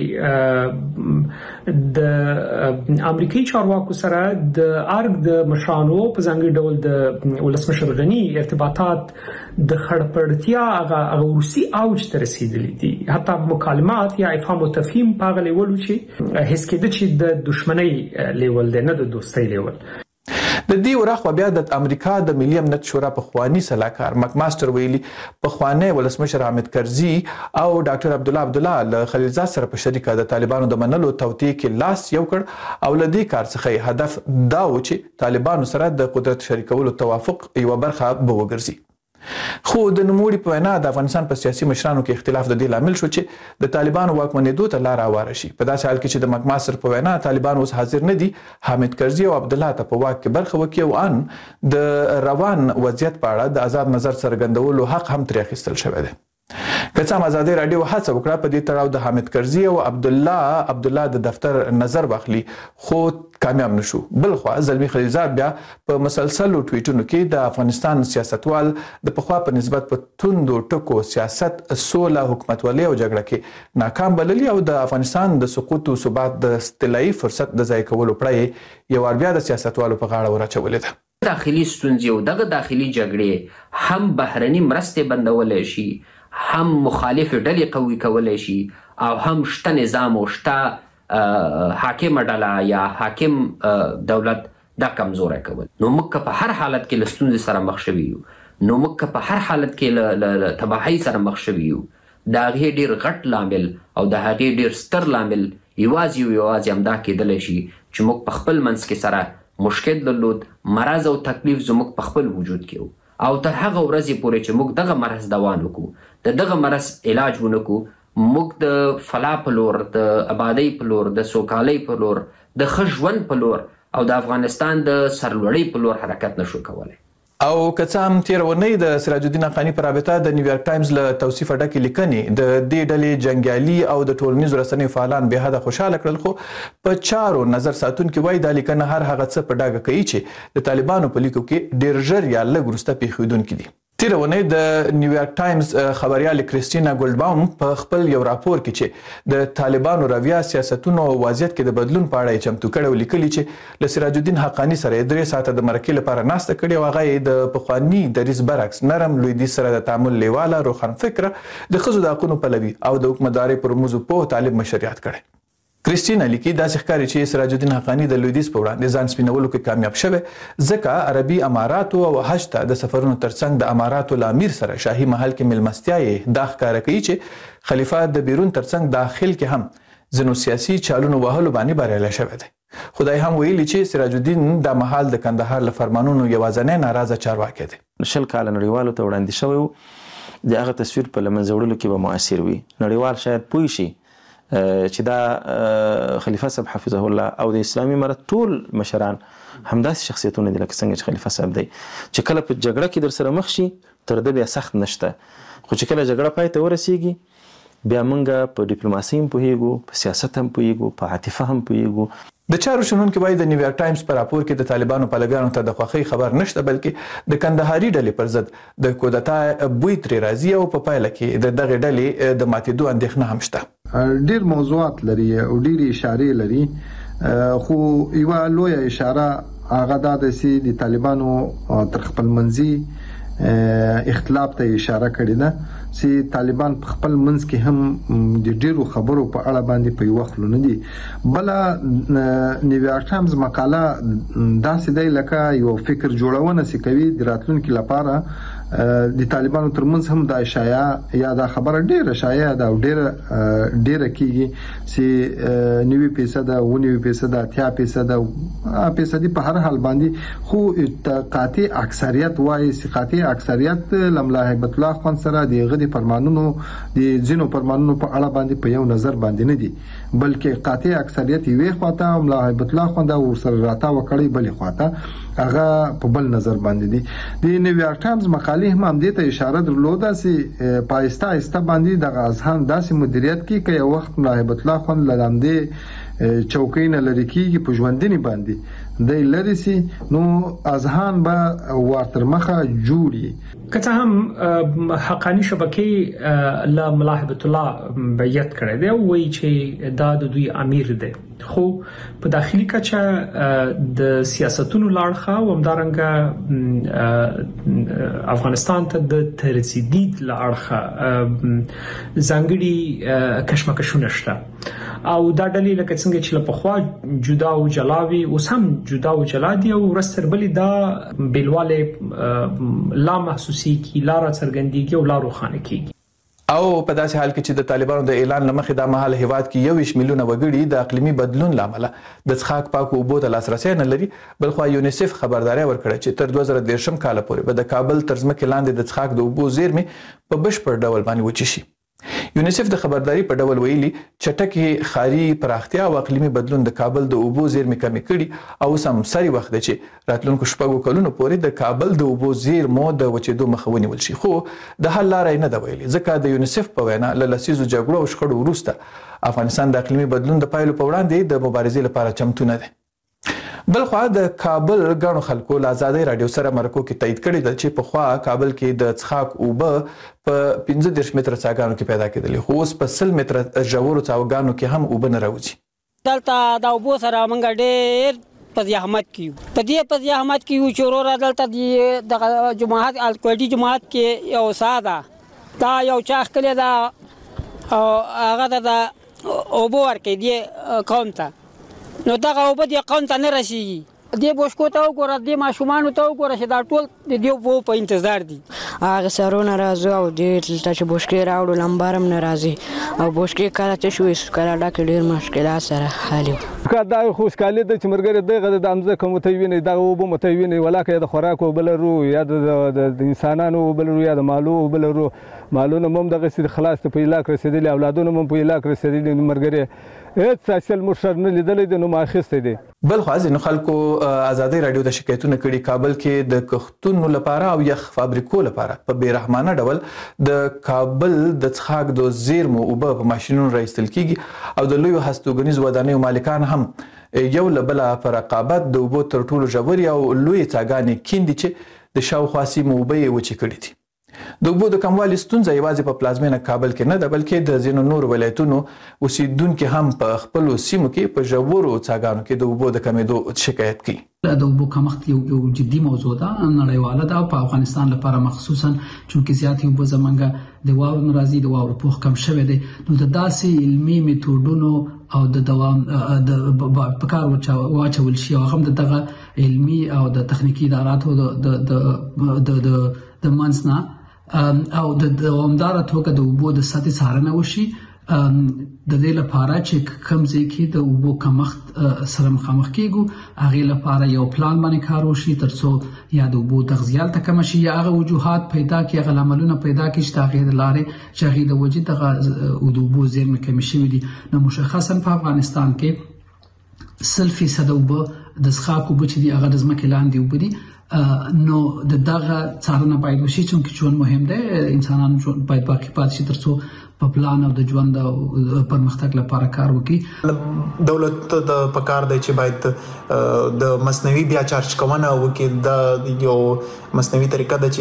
چې د امریکایي چارواکو سره د ارګ د مشرانو په ځانګړي ډول د ولسمشر غنی ارتباطات د خړ پړتیا هغه روسي اوج ته رسیدلي دي حتی مکالمات یا افهام او تفهیم په غلې ولو چې هیڅ کېد چې د دښمنۍ لیول دی نه د دوستۍ لیول د دې ورخ بیا د امریکا د ملي امنیت شورا په خواني سلاکار مک ماستر ویلي په خوانه ولسمشر حامد کرزي او ډاکټر عبد الله عبد الله له خلیلزاد سره په شریکه د طالبانو د منلو توطئه کې لاس یو کړ او لدی کار څخه هدف دا و چې طالبانو سره د قدرت شریکولو توافق یو برخه به وګرځي خو د نوموړي په وینا د افغانستان په سیاسي مشرانو کې اختلاف د دې لامل شو چې د طالبانو واکمنېدو ته لار هواره شي په داسې حال کې چې د مک ماستر په وینا طالبان اوس حاضر نه دي حامد کرزي او عبد الله ته په واک کې برخه وکړي او ان د روان وضعیت په اړه د آزاد نظر څرګندولو حق هم ترې اخیستل شوی دی که څه ازادي رادیو هڅه وکړه په دې تړاو د حامد کرزي او عبد الله عبد الله د دفتر نظر واخلي خو کامیاب نشو بل خو زلمی خلیلزاد بیا په مسلسل ټویټونو کې د افغانستان سیاستوال د پخوا په نسبت په توندو ټکو سیاست سوله حکومتولي او جګړه کې ناکام بللی او د افغانستان د سقوط او ثبات د استلایي فرصت د ځای کولو پړې یو بیا د سیاستوالو په غاړه ورچولې ده داخلي ستونزې او دغه داخلي جګړې هم بهرني مرستې بندولې شي هم مخالف ډلې قوي کولای شي او هم شته نظام او شته حاکم ډله یا حاکم دولت دا کمزوری کول نو موږ په هر حالت کې له ستونزې سره مخ شوي یو نو موږ په هر حالت کې له تباهۍ سره مخ شوي یو د هغې ډېر غټ لامل او د هغې ډېر ستر لامل یوازې یوازې همدا کېدلی شي چې موږ په خپل منځ کې سره مشکل درلود، مرض او تکلیف زموږ په خپل وجود کې و، او تر هغه ورځې پورې چې موږ دغه مرض دوا نه کړو، د دغه مرض علاج ونه کړو، موږ د فلاح په لور، د آبادۍ په لور، د سوکالۍ په لور، د ښه ژوند په لور او د افغانستان د سرلوړۍ په لور حرکت نشو کولی. او که څه هم تېره اونۍ د سراج الدین حقاني په رابطه د نیویارک ټایمز له توصیفه ډکې لیکنې د دې ډلې جنګیالي او د ټولنیزو رسنیو فعالان بې حده خوشحاله کړل، خو په چارو نظر ساتونکي وایي دا لیکنه هر هغه څه په ډاګه کوي چې د طالبانو په لیکو کې ډېر ژر یا لږ وروسته پېښېدونکي دي. تېره اونۍ د نیویارک ټایمز خبریال کریسټینا ګولډباوم په خپل یو راپور کې چې د طالبانو رویه، سیاستونو او وضعیت کې د بدلون په اړه یې چمتو کړی و لیکلي چې له سراج الدین حقاني سره یې درې ساعته د مرکې لپاره ناسته کړې او هغه یې د پخواني دریځ برعکس نرم لویدیځ سره د تعامل لیواله، روښانفکره، د ښځو د حقونو پلوي او د حکومتدارۍ پر رموزو پوه طالب مشریات کړی. کریسټینا لیکي داسې ښکاري چې سراج الدین حقاني د لویدیځ په وړاندې ځان سپینولو کې کامیاب شوی، ځکه عربي اماراتو او حج ته د سفرونو ترڅنګ د اماراتو له امیر سره شاهي محل کې مېلمستیا یې دا ښکاره کوي چې خلیفه د بیرون ترڅنګ داخل کې هم ځینو سیاسي چالونو وهلو باندې بریالی شوی دی. خدای هم ویلي چې سراج الدین دا مهال د کندهار له فرمانونو یوازینی ناراضه چارواکی دی. شل کاله نړیوالو ته وړاندې شوی و، د هغه تصویر په له منځه وړلو کې به مؤثر وي. نړیوال شاید پوه شي چې دا خلیفه صاحب حفظه الله او د اسلامي امارت ټول مشران همداسې شخصیتونه دي لکه څنګه چې خلیفه صاحب دی، چې کله په جګړه کې در سره مخ شي تر ده بیا سخت نشته، خو چې کله جګړه پای ته ورسیږي بیا موږ په ډیپلوماسي هم پوهیږو، په سیاست هم پوهیږو، په عاطفه هم پوهیږو. د چارو شنونکي وایي د نیویارک ټایمز په راپور کې د طالبانو پلویانو ته د خوښۍ خبر نشته، بلکې د کندهاري ډلې پر ضد د کودتا بوی ترې راځي او په پایله کې د دغې ډلې د ماتېدو اندېښنه هم شته. ډیر موضوعات لري او ډیر اشارې لري، خو یوه لویه اشاره هغه دا ده چې د طالبانو تر خپل منځي اختلاف ته اشاره کړې ده چې طالبان په خپل منځ کې هم د ډیرو خبرو په اړه باندې په یو خلو نه دي. بل نیویارک ټایمز مقاله داسې دی لکه یو فکر جوړونه سي کوي د راتلونکي لپاره د طالبانو ترمنځ هم د شایعه یا د خبره ډیره شایعه ده او ډیره ډیره کیږي چې نوي فیصد او نوي فیصد اتیا فیصد او فیصدي په هر حال باندې، خو قاطع اکثریت وایي چې قاطع اکثریت لملا هیبت الله خان سره د غدي فرمانونو د زینو فرمانونو په اړه باندې په یو نظر باندې نه دي، بلکې قاطع اکثریت یې خواته ملا هیبت الله خان دا ورسره راتا وکړي، بلې خواته هغه په بل نظر باندې دي. د نیویارک ټایمز مقالې هم دې ته اشاره درلوده چې پایسته آیسته باندې د اذهان داسې مدیریت کې کې یو وخت ملا هیبت الله خان لاندې چوکۍ نه لري کېږي په ژوندنی باندې د لری سي نو اذهان به ورتر مخه جوړي. که څه هم حقانی شبکې له ملا هیبت الله بیعت کړی دی او وایي چې دا د دوی امیر دی، خو په داخلي کچه د سیاستونو لاړخه او همدارنګه افغانستان ته د ترسیدید لاړخه ځانګړي کشمکشونه شته او دا ډلې لکه څنګه چې له پخوا جدا او جلاوي اوس هم جدا او جلا دي او ورسربلې دا بیلواله لا محسوسي کی لا را څرګندېږي او لا روښانه کیږي. او په داسې حال کې چې د طالبانو د اعلان لمخې دا مهال هیواد کې یو ویشت میلیونه وګړي د اقلیمي بدلون لامل د څښاک پاکو اوبو ته لاسرسي نه لري، بلخو یونیسف خبرداري ورکړه چې تر دوه زره دېرشم کال پورې به د کابل تر ځمکې لاندې د څښاک د اوبو زیرمې په بشپړ ډول باندې وچې شي. یونیسف د خبرداري په ډول ویلي چټکي خاري پراختیا او اقلیمي بدلون د کابل د اوبو زیرمې کمې کړي او سم سری وخت دی چې راتلونکو شپږو کلونو پورې د کابل د اوبو زیرمو د وچېدو مخه ونیول شي، خو د حل لارې نه دی ویلي، ځکه د یونیسف په وینا له لسیزو جګړو او شخړو وروسته افغانستان د اقلیمي بدلون د پایلو په وړاندې د مبارزې لپاره چمتو نه دی. بلخوا د کابل غاڼو خلکو له آزادۍ رادیو سره مرکو کې تایید کړی دی چې پخوا کابل کې د څښاک اوبه په پنځه دېرش متره څاګانو کې پیدا کېدلې، خو اوس په سل متره ژورو څاګانو کې هم اوبه نه راوځي. دلته د اوبو سره موږ ډېر په زحمت کې په دې په زحمت کې یو چورور دلته د جماعت الکوټي جماعت کې یو ساده دا یو چاخ کړی دا هغه د اوبو ورکې دی قوم ته، نو دا اوبه دی قوم ته نه رسیږي. دې بوشکو ته وګوره، دې ماشومان ته وګوره چې دا ټول د دې په انتظار دي هغه سرونه راځو او دې دلته چې بوشکې راوړو لمبار هم نه راځي او بوشکې کله تش وي کله ډکې ډېر مشکلات سره حل وي دا خوشحالي ده چې مرګره دغه د امزه کومته ویني دغه اوبه مته ویني ولاکه د خوراک او بل رو یا د انسانانو بل رو یا د مالو بل رو مالونه هم دغه سر خلاص ته په علاقه رسیدلی اولادونه هم په علاقه رسیدلی مرګره هیڅ اصل مرشد نه لیدلې د نو ماخسته دي بل خو ځینو خلکو ازادي رادیو د شکایتونو کړي کابل کې د کښتونو لپاره او یخ فابریکو لپاره په بیرحمانه ډول د کابل د څښاک د زیرمو اوبه په ماشينونو راایستل کیږي او د لویو هستوګنیز ودانیو مالکان هم یو له بله په رقابت د اوبو تر ټولو ژورې او لویې څاګانې کیندي چې د شاوخوا سیمو اوبه یې وچې کړي دي. د اوبو د کموالي ستونزه یوازې په پلازمینه کابل کې نه ده بلکې د ځینو نورو ولایتونو اوسیدونکي هم په خپلو سیمو کې په ژورو څاګانو کې د اوبو د کمیدو شکایت کوي. د اوبو کمښت یو یو جدي موضوع ده نړیواله ده او په افغانستان لپاره مخصوصا چې زیاتې اوبه زمونږ د واورو ناراضي د واورو پوخ کم شوی دی نو د داسې علمي میتودونو او د دوام د په کار واچول شي او هم دغه علمي او د تخنیکی اداراتو د د د د منځنه او د دوامدار توګه د اوبو د سطحي څارنه وشي د دې لپاره چې کوم ځای کې د اوبو کمښت سره مخامخ کیږو هغه لپاره یو پلان باندې کار وشي ترڅو یا د اوبو تغذیه تکم شي یا هغه وجوهات پیدا کړي هغه عملونه پیدا کړي چې هغه د لارې چې هغه د وجود د اوبو زیرمې کمی شوي دي نو مشخصا په افغانستان کې سل فیصد اوبه د څښاک اوبه چې دي هغه د ځمکې لاندې اوبه دي نو د دغه څارنه باید وشي چې ژوند مهم دی انسانان باید باقی پاتې شي ترڅو په پلان او د ژوند او پرمختګ لپاره کار وکړي. دولت د پکار دی چې باید د مصنوعي بیا چارج کوونه وکړي د یو مصنوعي طریقه ده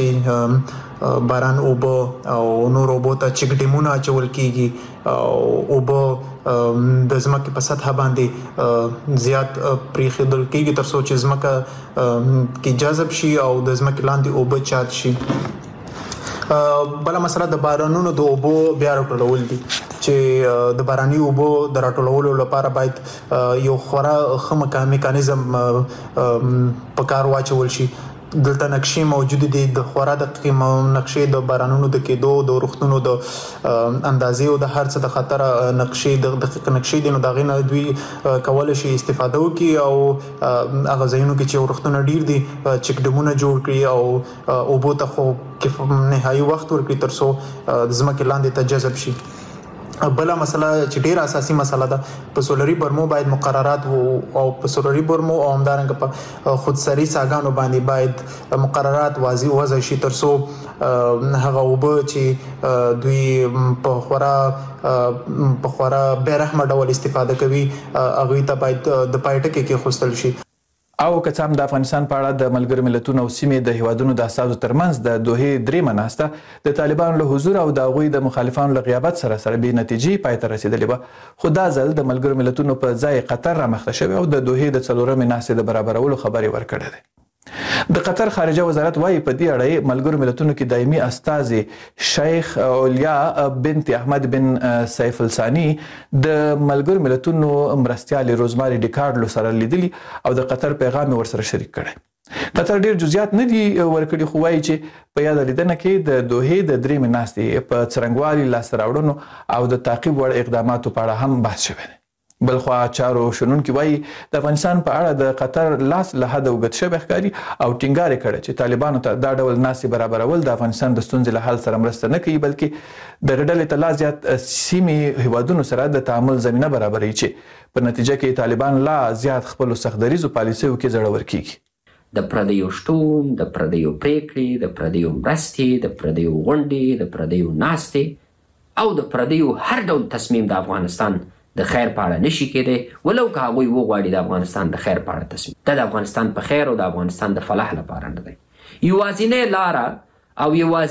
چې باران اوبه او نور اوبه ته چک ډیمونه اچول کیږي او اوبه د ځمکې په سطح باندې زیات پریښودل کیږي ترڅو چې ځمکه کې جذب شي او د ځمکې لاندې اوبه چارج شي. بل مسله د بارانونو د اوبو بیا راټولول دي چې د باراني اوبو د راټولولو لپاره باید یو خورا ښه میکانیزم په کار واچول شي. دلته نقشې موجود دي د خورا د نقشې د بارانونو د کېدو د روختونو د اندازې او د هر څه د خطر نقشې د دقیق نقشې دي نو دا غینه دوی کولای شي استفاده وکړي او هغه ځایونو کې چې روختونه ډیر دي چک ډیمونه جوړ کړي او اوبو ته خو نهایي وخت ورکړي ترڅو د ځمکې لاندې ته جذب شي. بله مسله چې ډیره اساسي مسله ده په سولري برمو باید مقررات او په سولري برمو او همدارنګه په خودسري څاګانو باندې باید مقررات واضح وضع شي ترڅو هغه اوبه چې دوی په خورا په خورا بیرحمه ډول استفاده کوي هغه ته باید د پایټکې کې خوستل شي. او که څه هم د افغانستان په اړه د ملګرو ملتونو او سیمې د هیوادونو د اساسو ترمنځ د دوحې درېیمه ناسته د طالبانو له حضور او د هغوی د مخالفانو له غیابت سره سره بې نتیجې پای ته رسېدلې وه خو دا ځل د ملګرو ملتونو په ځای قطر رامخته شوی او د دوحې د څلورمې ناستې د برابرولو خبر یې ورکړی دی. د قطر خارجه وزارت وايي په دې اړه ملګرو ملتونو کې دایمي استازي شیخ اولیا بنت احمد بن سیف الثانی د ملګرو ملتونو مرستيال روزماري ډیکارډلو سره لیدلی او د قطر پیغام ورسره شریک کړي. قطر ډیر جزئیات نه دي ورکړي خو وايي چې په یاد لیدنه کې د دوحې د درېمې ناستې په څرنګوالي لاسته راوړنو او د تعقیب وړ اقداماتو په اړه هم بحث شوی دی. بلخوا چارو شنونکي وایي د افغانستان په اړه د قطر لاس له حده اوږد شوی ښکاري او ټینګار یې کړی چې طالبانو ته دا ډول ناستې برابرول د افغانستان د ستونزې له حل سره مرسته نه کوي بلکې دغه ډلې ته لا زیات سیمې هیوادونو سره د تعامل زمینه برابروي چې په نتیجه کې طالبان لا زیات خپلو سختدریزو پالیسیو کې زړور کیږي. د پردیو شتون، د پردیو پریکړې، د پردیو مرستې، د پردیو غونډې، د پردیو ناستې او د پردیو هر ډول تصمیم د افغانستان د خیر په اړه نشي کېدی ولو که هغوی وغواړي د افغانستان د خیر په اړه تصمیم دا د افغانستان په خیر او د افغانستان د فلاح لپاره نه دی. یوازینی لاره او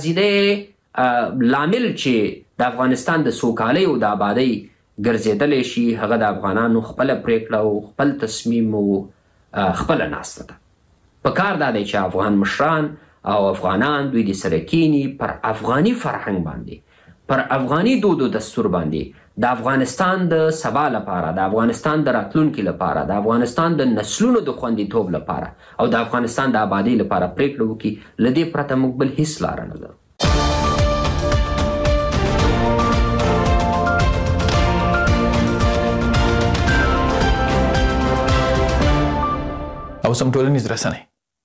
یوازینی لامل چې د افغانستان د سوکالۍ او د آبادۍ ګرځېدلی شي هغه د افغانانو خپله پریکړه او خپل تصمیم او خپله ناسته ده. په کار دا دی چې افغان مشران او افغانان دوی د سره کینی پر افغاني فرهنګ باندې پر افغاني دود او دستور باندې د افغانستان د سبا لپاره، د افغانستان د راتلونکي لپاره، د افغانستان د نسلونو د خوندیتوب لپاره او د افغانستان د آبادی لپاره پریکړه وکړي، له دې پرته موږ بل هیڅ لاره نه لرو. او سم ټولنیز رسنۍ.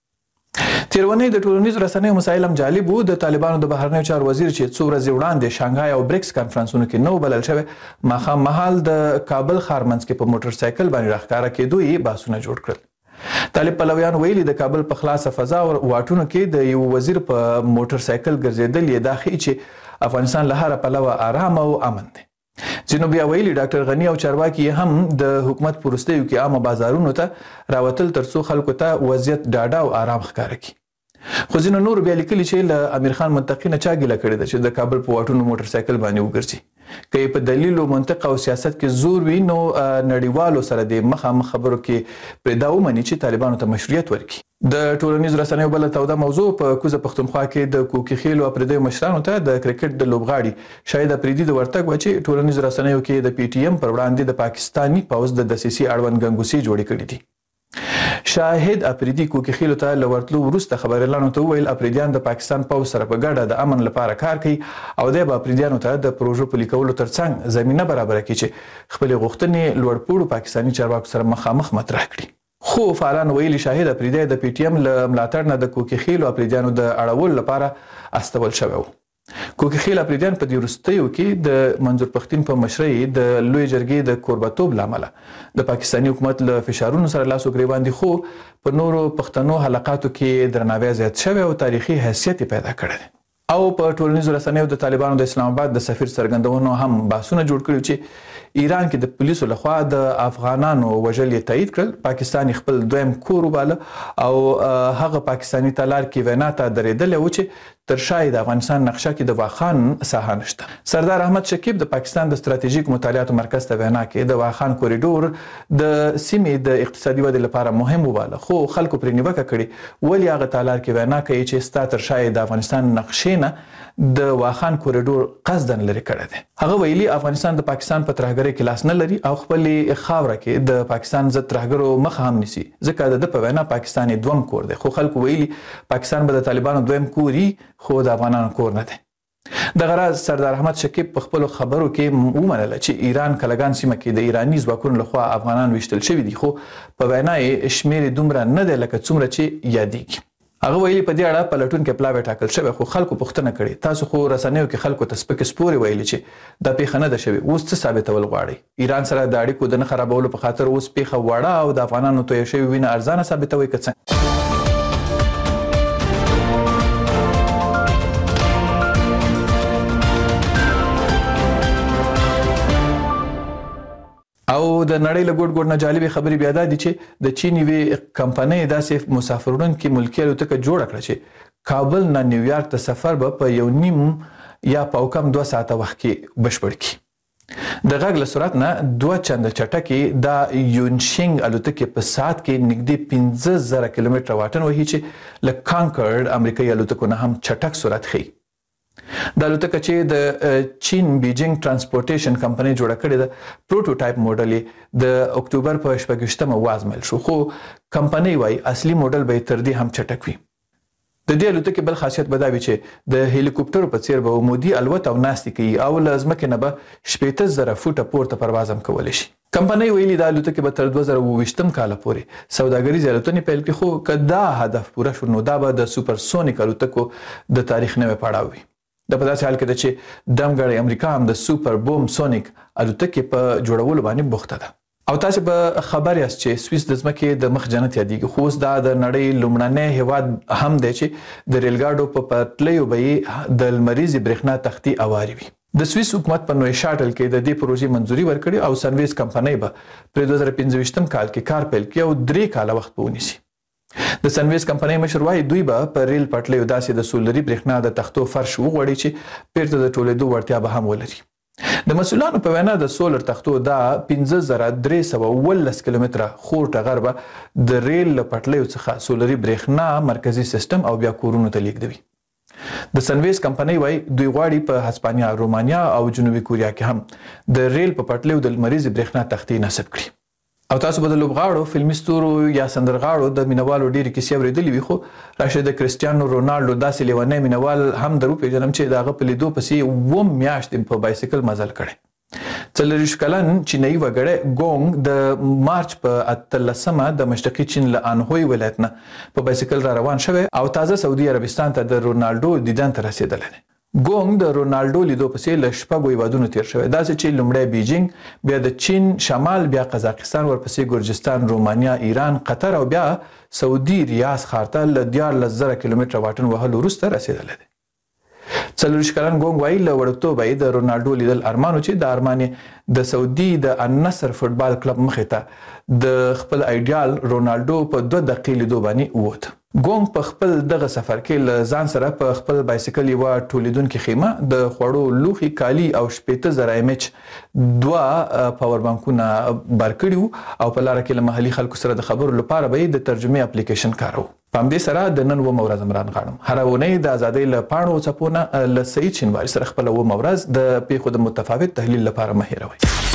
تیرونی د ټولنیزو رسنیو مسایل هم جالب وو. د طالبانو د بهرنیو چارو وزیر چې څو ورځې وړاندې شانګهای او بریکس کانفرنسونو کې نو بلل شوی، ماښام مهال د کابل ښار منځ کې په موټر سایکل باندې راښکاره کېدو یې بحثونه جوړ کړل. طالب پلویان ویلي د کابل په خلاصه فضا او واټونو کې د یو وزیر په موټر سایکل ګرځېدل یې دا ښیي چې افغانستان له هره پلوه آرام او امن دی. ځینو بیا ویلي ډاکټر غني او چارواکي هم د حکومت په وروستیو کې عامه بازارونو ته راوتل ترڅو خلکو ته وضعیت ډاډه او آرام ښکاره کړي. خو ځینو نور بیا لیکلي چې له امیر خان منطقي نه چا ګیله کړې ده چې د کابل په واټونو موټر سایکل باندې وګرځي. که یې په دلیل او منطق او سیاست کې زور وي نو نړیوالو سره د مخامخ خبرو کې پرې دا ومني چې طالبانو ته مشروعیت ورکړي. د ټولنیزو رسنیو بله توده موضوع په کوزه پښتونخوا کې د کوکي خیلو اپریدیو مشرانو ته د کرکټ د لوبغاړي شاهد اپریدي د ورتګ و چې ټولنیزو رسنیو کې د پی ټی ایم پر وړاندې د پاکستاني پوځ د دسیسې اړوند ګنګوسې جوړې کړې دي. شاهد اپریدي کوکي خیلو ته لورتلو وروسته خبريالانو ته ویل اپریدیان د پاکستان پوځ سره په ګډه د امن لپاره کار کوي او د اپریدیانو ته د پروژو پلي کولو ترڅنګ زمينه برابر کړي چې خپل غوښتنې لوړپوړو پاکستاني چارواکو سره مخامخ مطرح کړي. خو فعالان ویلي شاهد اپریدي د پی ټی ایم له ملاتړ نه د کوکي خیلو اپریدیانو د اړول لپاره استول شوی و. کوکي خیل اپریدیان په دې وروستیو کې د منظور پښتین په مشرۍ د لوی جرګې د کوربتوب لامل د پاکستاني حکومت له فشارونو سره لاس او ګریوان دي، خو په نورو پښتنو حلقاتو کې درناوی زیات شوی او تاریخي حیثیت پیدا کړی دی. او په ټولنیزو رسنیو د طالبانو د اسلام آباد د سفیر څرګندونو هم بحثونه جوړ کړي چې ایران کې د پولیسو لخوا د افغانانو وژل یې تایید کړل. پاکستان خپل دویم کور وباله او هغه پاکستاني تالار کې وینا ته درېدلی و چې تر شاید افغانستان نقشه کې د واخان ساحه نشته. سردار احمد شکیب د پاکستان د ستراتیژیک مطالعاتو مرکز ته وینا کې د واخان کوریډور د سیمې د اقتصادي ودې لپاره مهم وباله، خو خلکو پرې نیوکه کړې ولې هغه تالار کې وینا کوي چې ستا تر شاید د افغانستان نقشې نه د واخان کوریډور قصدن لري کړی دی. هغه ویلي افغانستان د پاکستان په ترهګرۍ کې لاس نه لري او خپل خاوره کې د پاکستان ضد ترهګرو مخه هم نیسي، ځکه د په وینا پاکستان دوم کور دی. خو خلکو ویلي پاکستان به د طالبانو دویم کوري خو د افغانانو کور نه دی. د غرض سردار احمد شکیب په خپل خبرو کې ومنله چې ایران کلګان سیمه کې د ایرانی ځواکونو لخوا افغانان وشتل شوي دي، خو په وینا یې شمیر دومره نه دی لکه څومره چې یادېږي. هغه ویلي په دې اړه پلټون کې پلاوی ټاکل شوی، خو خلکو پوښتنه کړې تاسو خو رسنیو کې خلکو ته سپکې سپورې ویلي چې دا پیښه نه ده شوې، اوس څه ثابتول غواړئ؟ ایران سره د اړیکو د نه خرابولو په خاطر اوس پیښه وړه او د افغانانو تویې شوې وینه ارزانه ثابتوي که څنګه؟ او د نړۍ له ګوټ ګوټ نه جالبې خبرې بیا دا دي چې د چین یوې کمپنۍ داسې مسافروړونکې ملکي الوتکه جوړه کړه چې کابل نه نیویارک ته سفر به په یو نیم یا په کم دوه ساعته وخت کې بشپړ کړي. د غږ له سرعت نه دوه چنده چټکې د یونشینګ الوتکې په ساعت کې نږدې پنځه زره کیلومتره واټن وهي چې له کانکرډ امریکایي الوتکو نه هم چټک سرعت ښیي. د الوتکه چې د چین بیجینګ ترانسپورټیشن کمپنۍ جوړه کړې ده پروټوټایپ موډل یې د اکتوبر په شپږویشتمه وازمایل شو، خو کمپنۍ وایي اصلي موډل به تر دې هم چټک وي. د دې الوتکې بل خاصیت به دا وي چې د هلیکوپټر په څیر به عمودي الوت او ناستې کوي او له ځمکې نه به شپېته زره فوټه پورته پرواز هم کولی شي. کمپنۍ ویلي د الوتکې به تر دوه زره اوویشتم کاله پورې سوداګریزې الوتنې پیل کړي، خو که دا هدف پوره شو نو دا به د سوپرسونیک الوتکو د تاریخ نوی پړاو وي. د په داسې حال کې ده چې دمګړی امریکا هم د سوپر بوم سونیک الوتکې په جوړولو باندې بوخته ده. او تاسو به خبر یاست چې سویس د ځمکې د مخ جنت یادېږي، خو اوس دا د نړۍ لومړنی هیواد هم دی چې د ریل ګاډو په پټلیو به یې د لمریزې برېښنا تختې اوارې وي. د سویس حکومت په نوی شاټل کې د دې پروژې منځوري ورکړې او سنویز کمپنۍ به په دوه زره پنځه ویشتم کال کې کار پیل کړي او درې کاله وخت به ونیسي. د سنویز کمپنۍ مشر وايي دوی به په ریل پټلیو داسې د سولري برېښنا د تختو فرش وغوړي چې بیرته د ټولېدو وړتیا به هم ولري. د مسؤلانو په وینا د سولر تختو دا پنځه زره درې سوه اوولس کیلومتره خور ټغر به د ریل له پټلیو څخه سولري برېښنا مرکزي سیستم او بیا کورونو ته لیږدوي. د سنویس کمپنۍ وای دوی غواړي په هسپانیا، رومانیا او جنوبي کوریا کې هم د ریل په پټلیو د لمریز برېښنا تختې نصب کړي. او تاسو به د لوبغاړو، فلمي ستورو یا سندرغاړو د مینوالو ډېرې کیسې اورېدلې وي، خو راشه د کرسټیانو رونالډو داسې لیونی مینوال هم در وپېژنم چې د هغه په لیدو پسې اووم میاشتې په بایسکل مزل کړی. څلوېښت کلن چینایي وګړی ګونګ د مارچ په اتلسمه د مشرقي چین له انهوی ولایت نه په بایسکل را روان شوی او تازه سعودي عربستان ته د رونالډو دیدن ته رسېدلی دی. ګونګ د رونالډو لیدو پسې له شپږو هیوادونو تیر شوی، داسې چې لومړی بیجینګ، بیا د چین شمال، بیا قزاقستان، ورپسې ګرجستان، رومانیا، ایران، قطر او بیا سعودي ریاض ښار ته له دیارلس زره کیلومتره واټن وهلو وروسته رسېدلی دی. څلوېښت کلن ګونګ وایي له وړکتوبه یې د رونالډو لیدل ارمان و چې د ارمان یې د سعودي د النصر فوټبال کلب مخې ته د خپل ایډیال رونالډو په دوه دقیقې لیدو باندې ووت. ګونګ په خپل دغه سفر کې له ځان سره په خپل بایسکل یوه ټولیدونکې خیمه، د خوړو لوښي، کالي او شپېته زره ایم ایچ دوه پاور بانکونه بار کړي وو او په لاره کې له محلي خلکو سره د خبرو لپاره به یې د ترجمې اپلیکیشن کاروه. په همدې سره د نن اوومه ورځ عمران غاړم. هره اونۍ د ازادۍ له پاڼو څپو نه له سعید شینواري سره خپله اوومه ورځ د پیښو د متفاوت تحلیل لپاره مه هېروئ.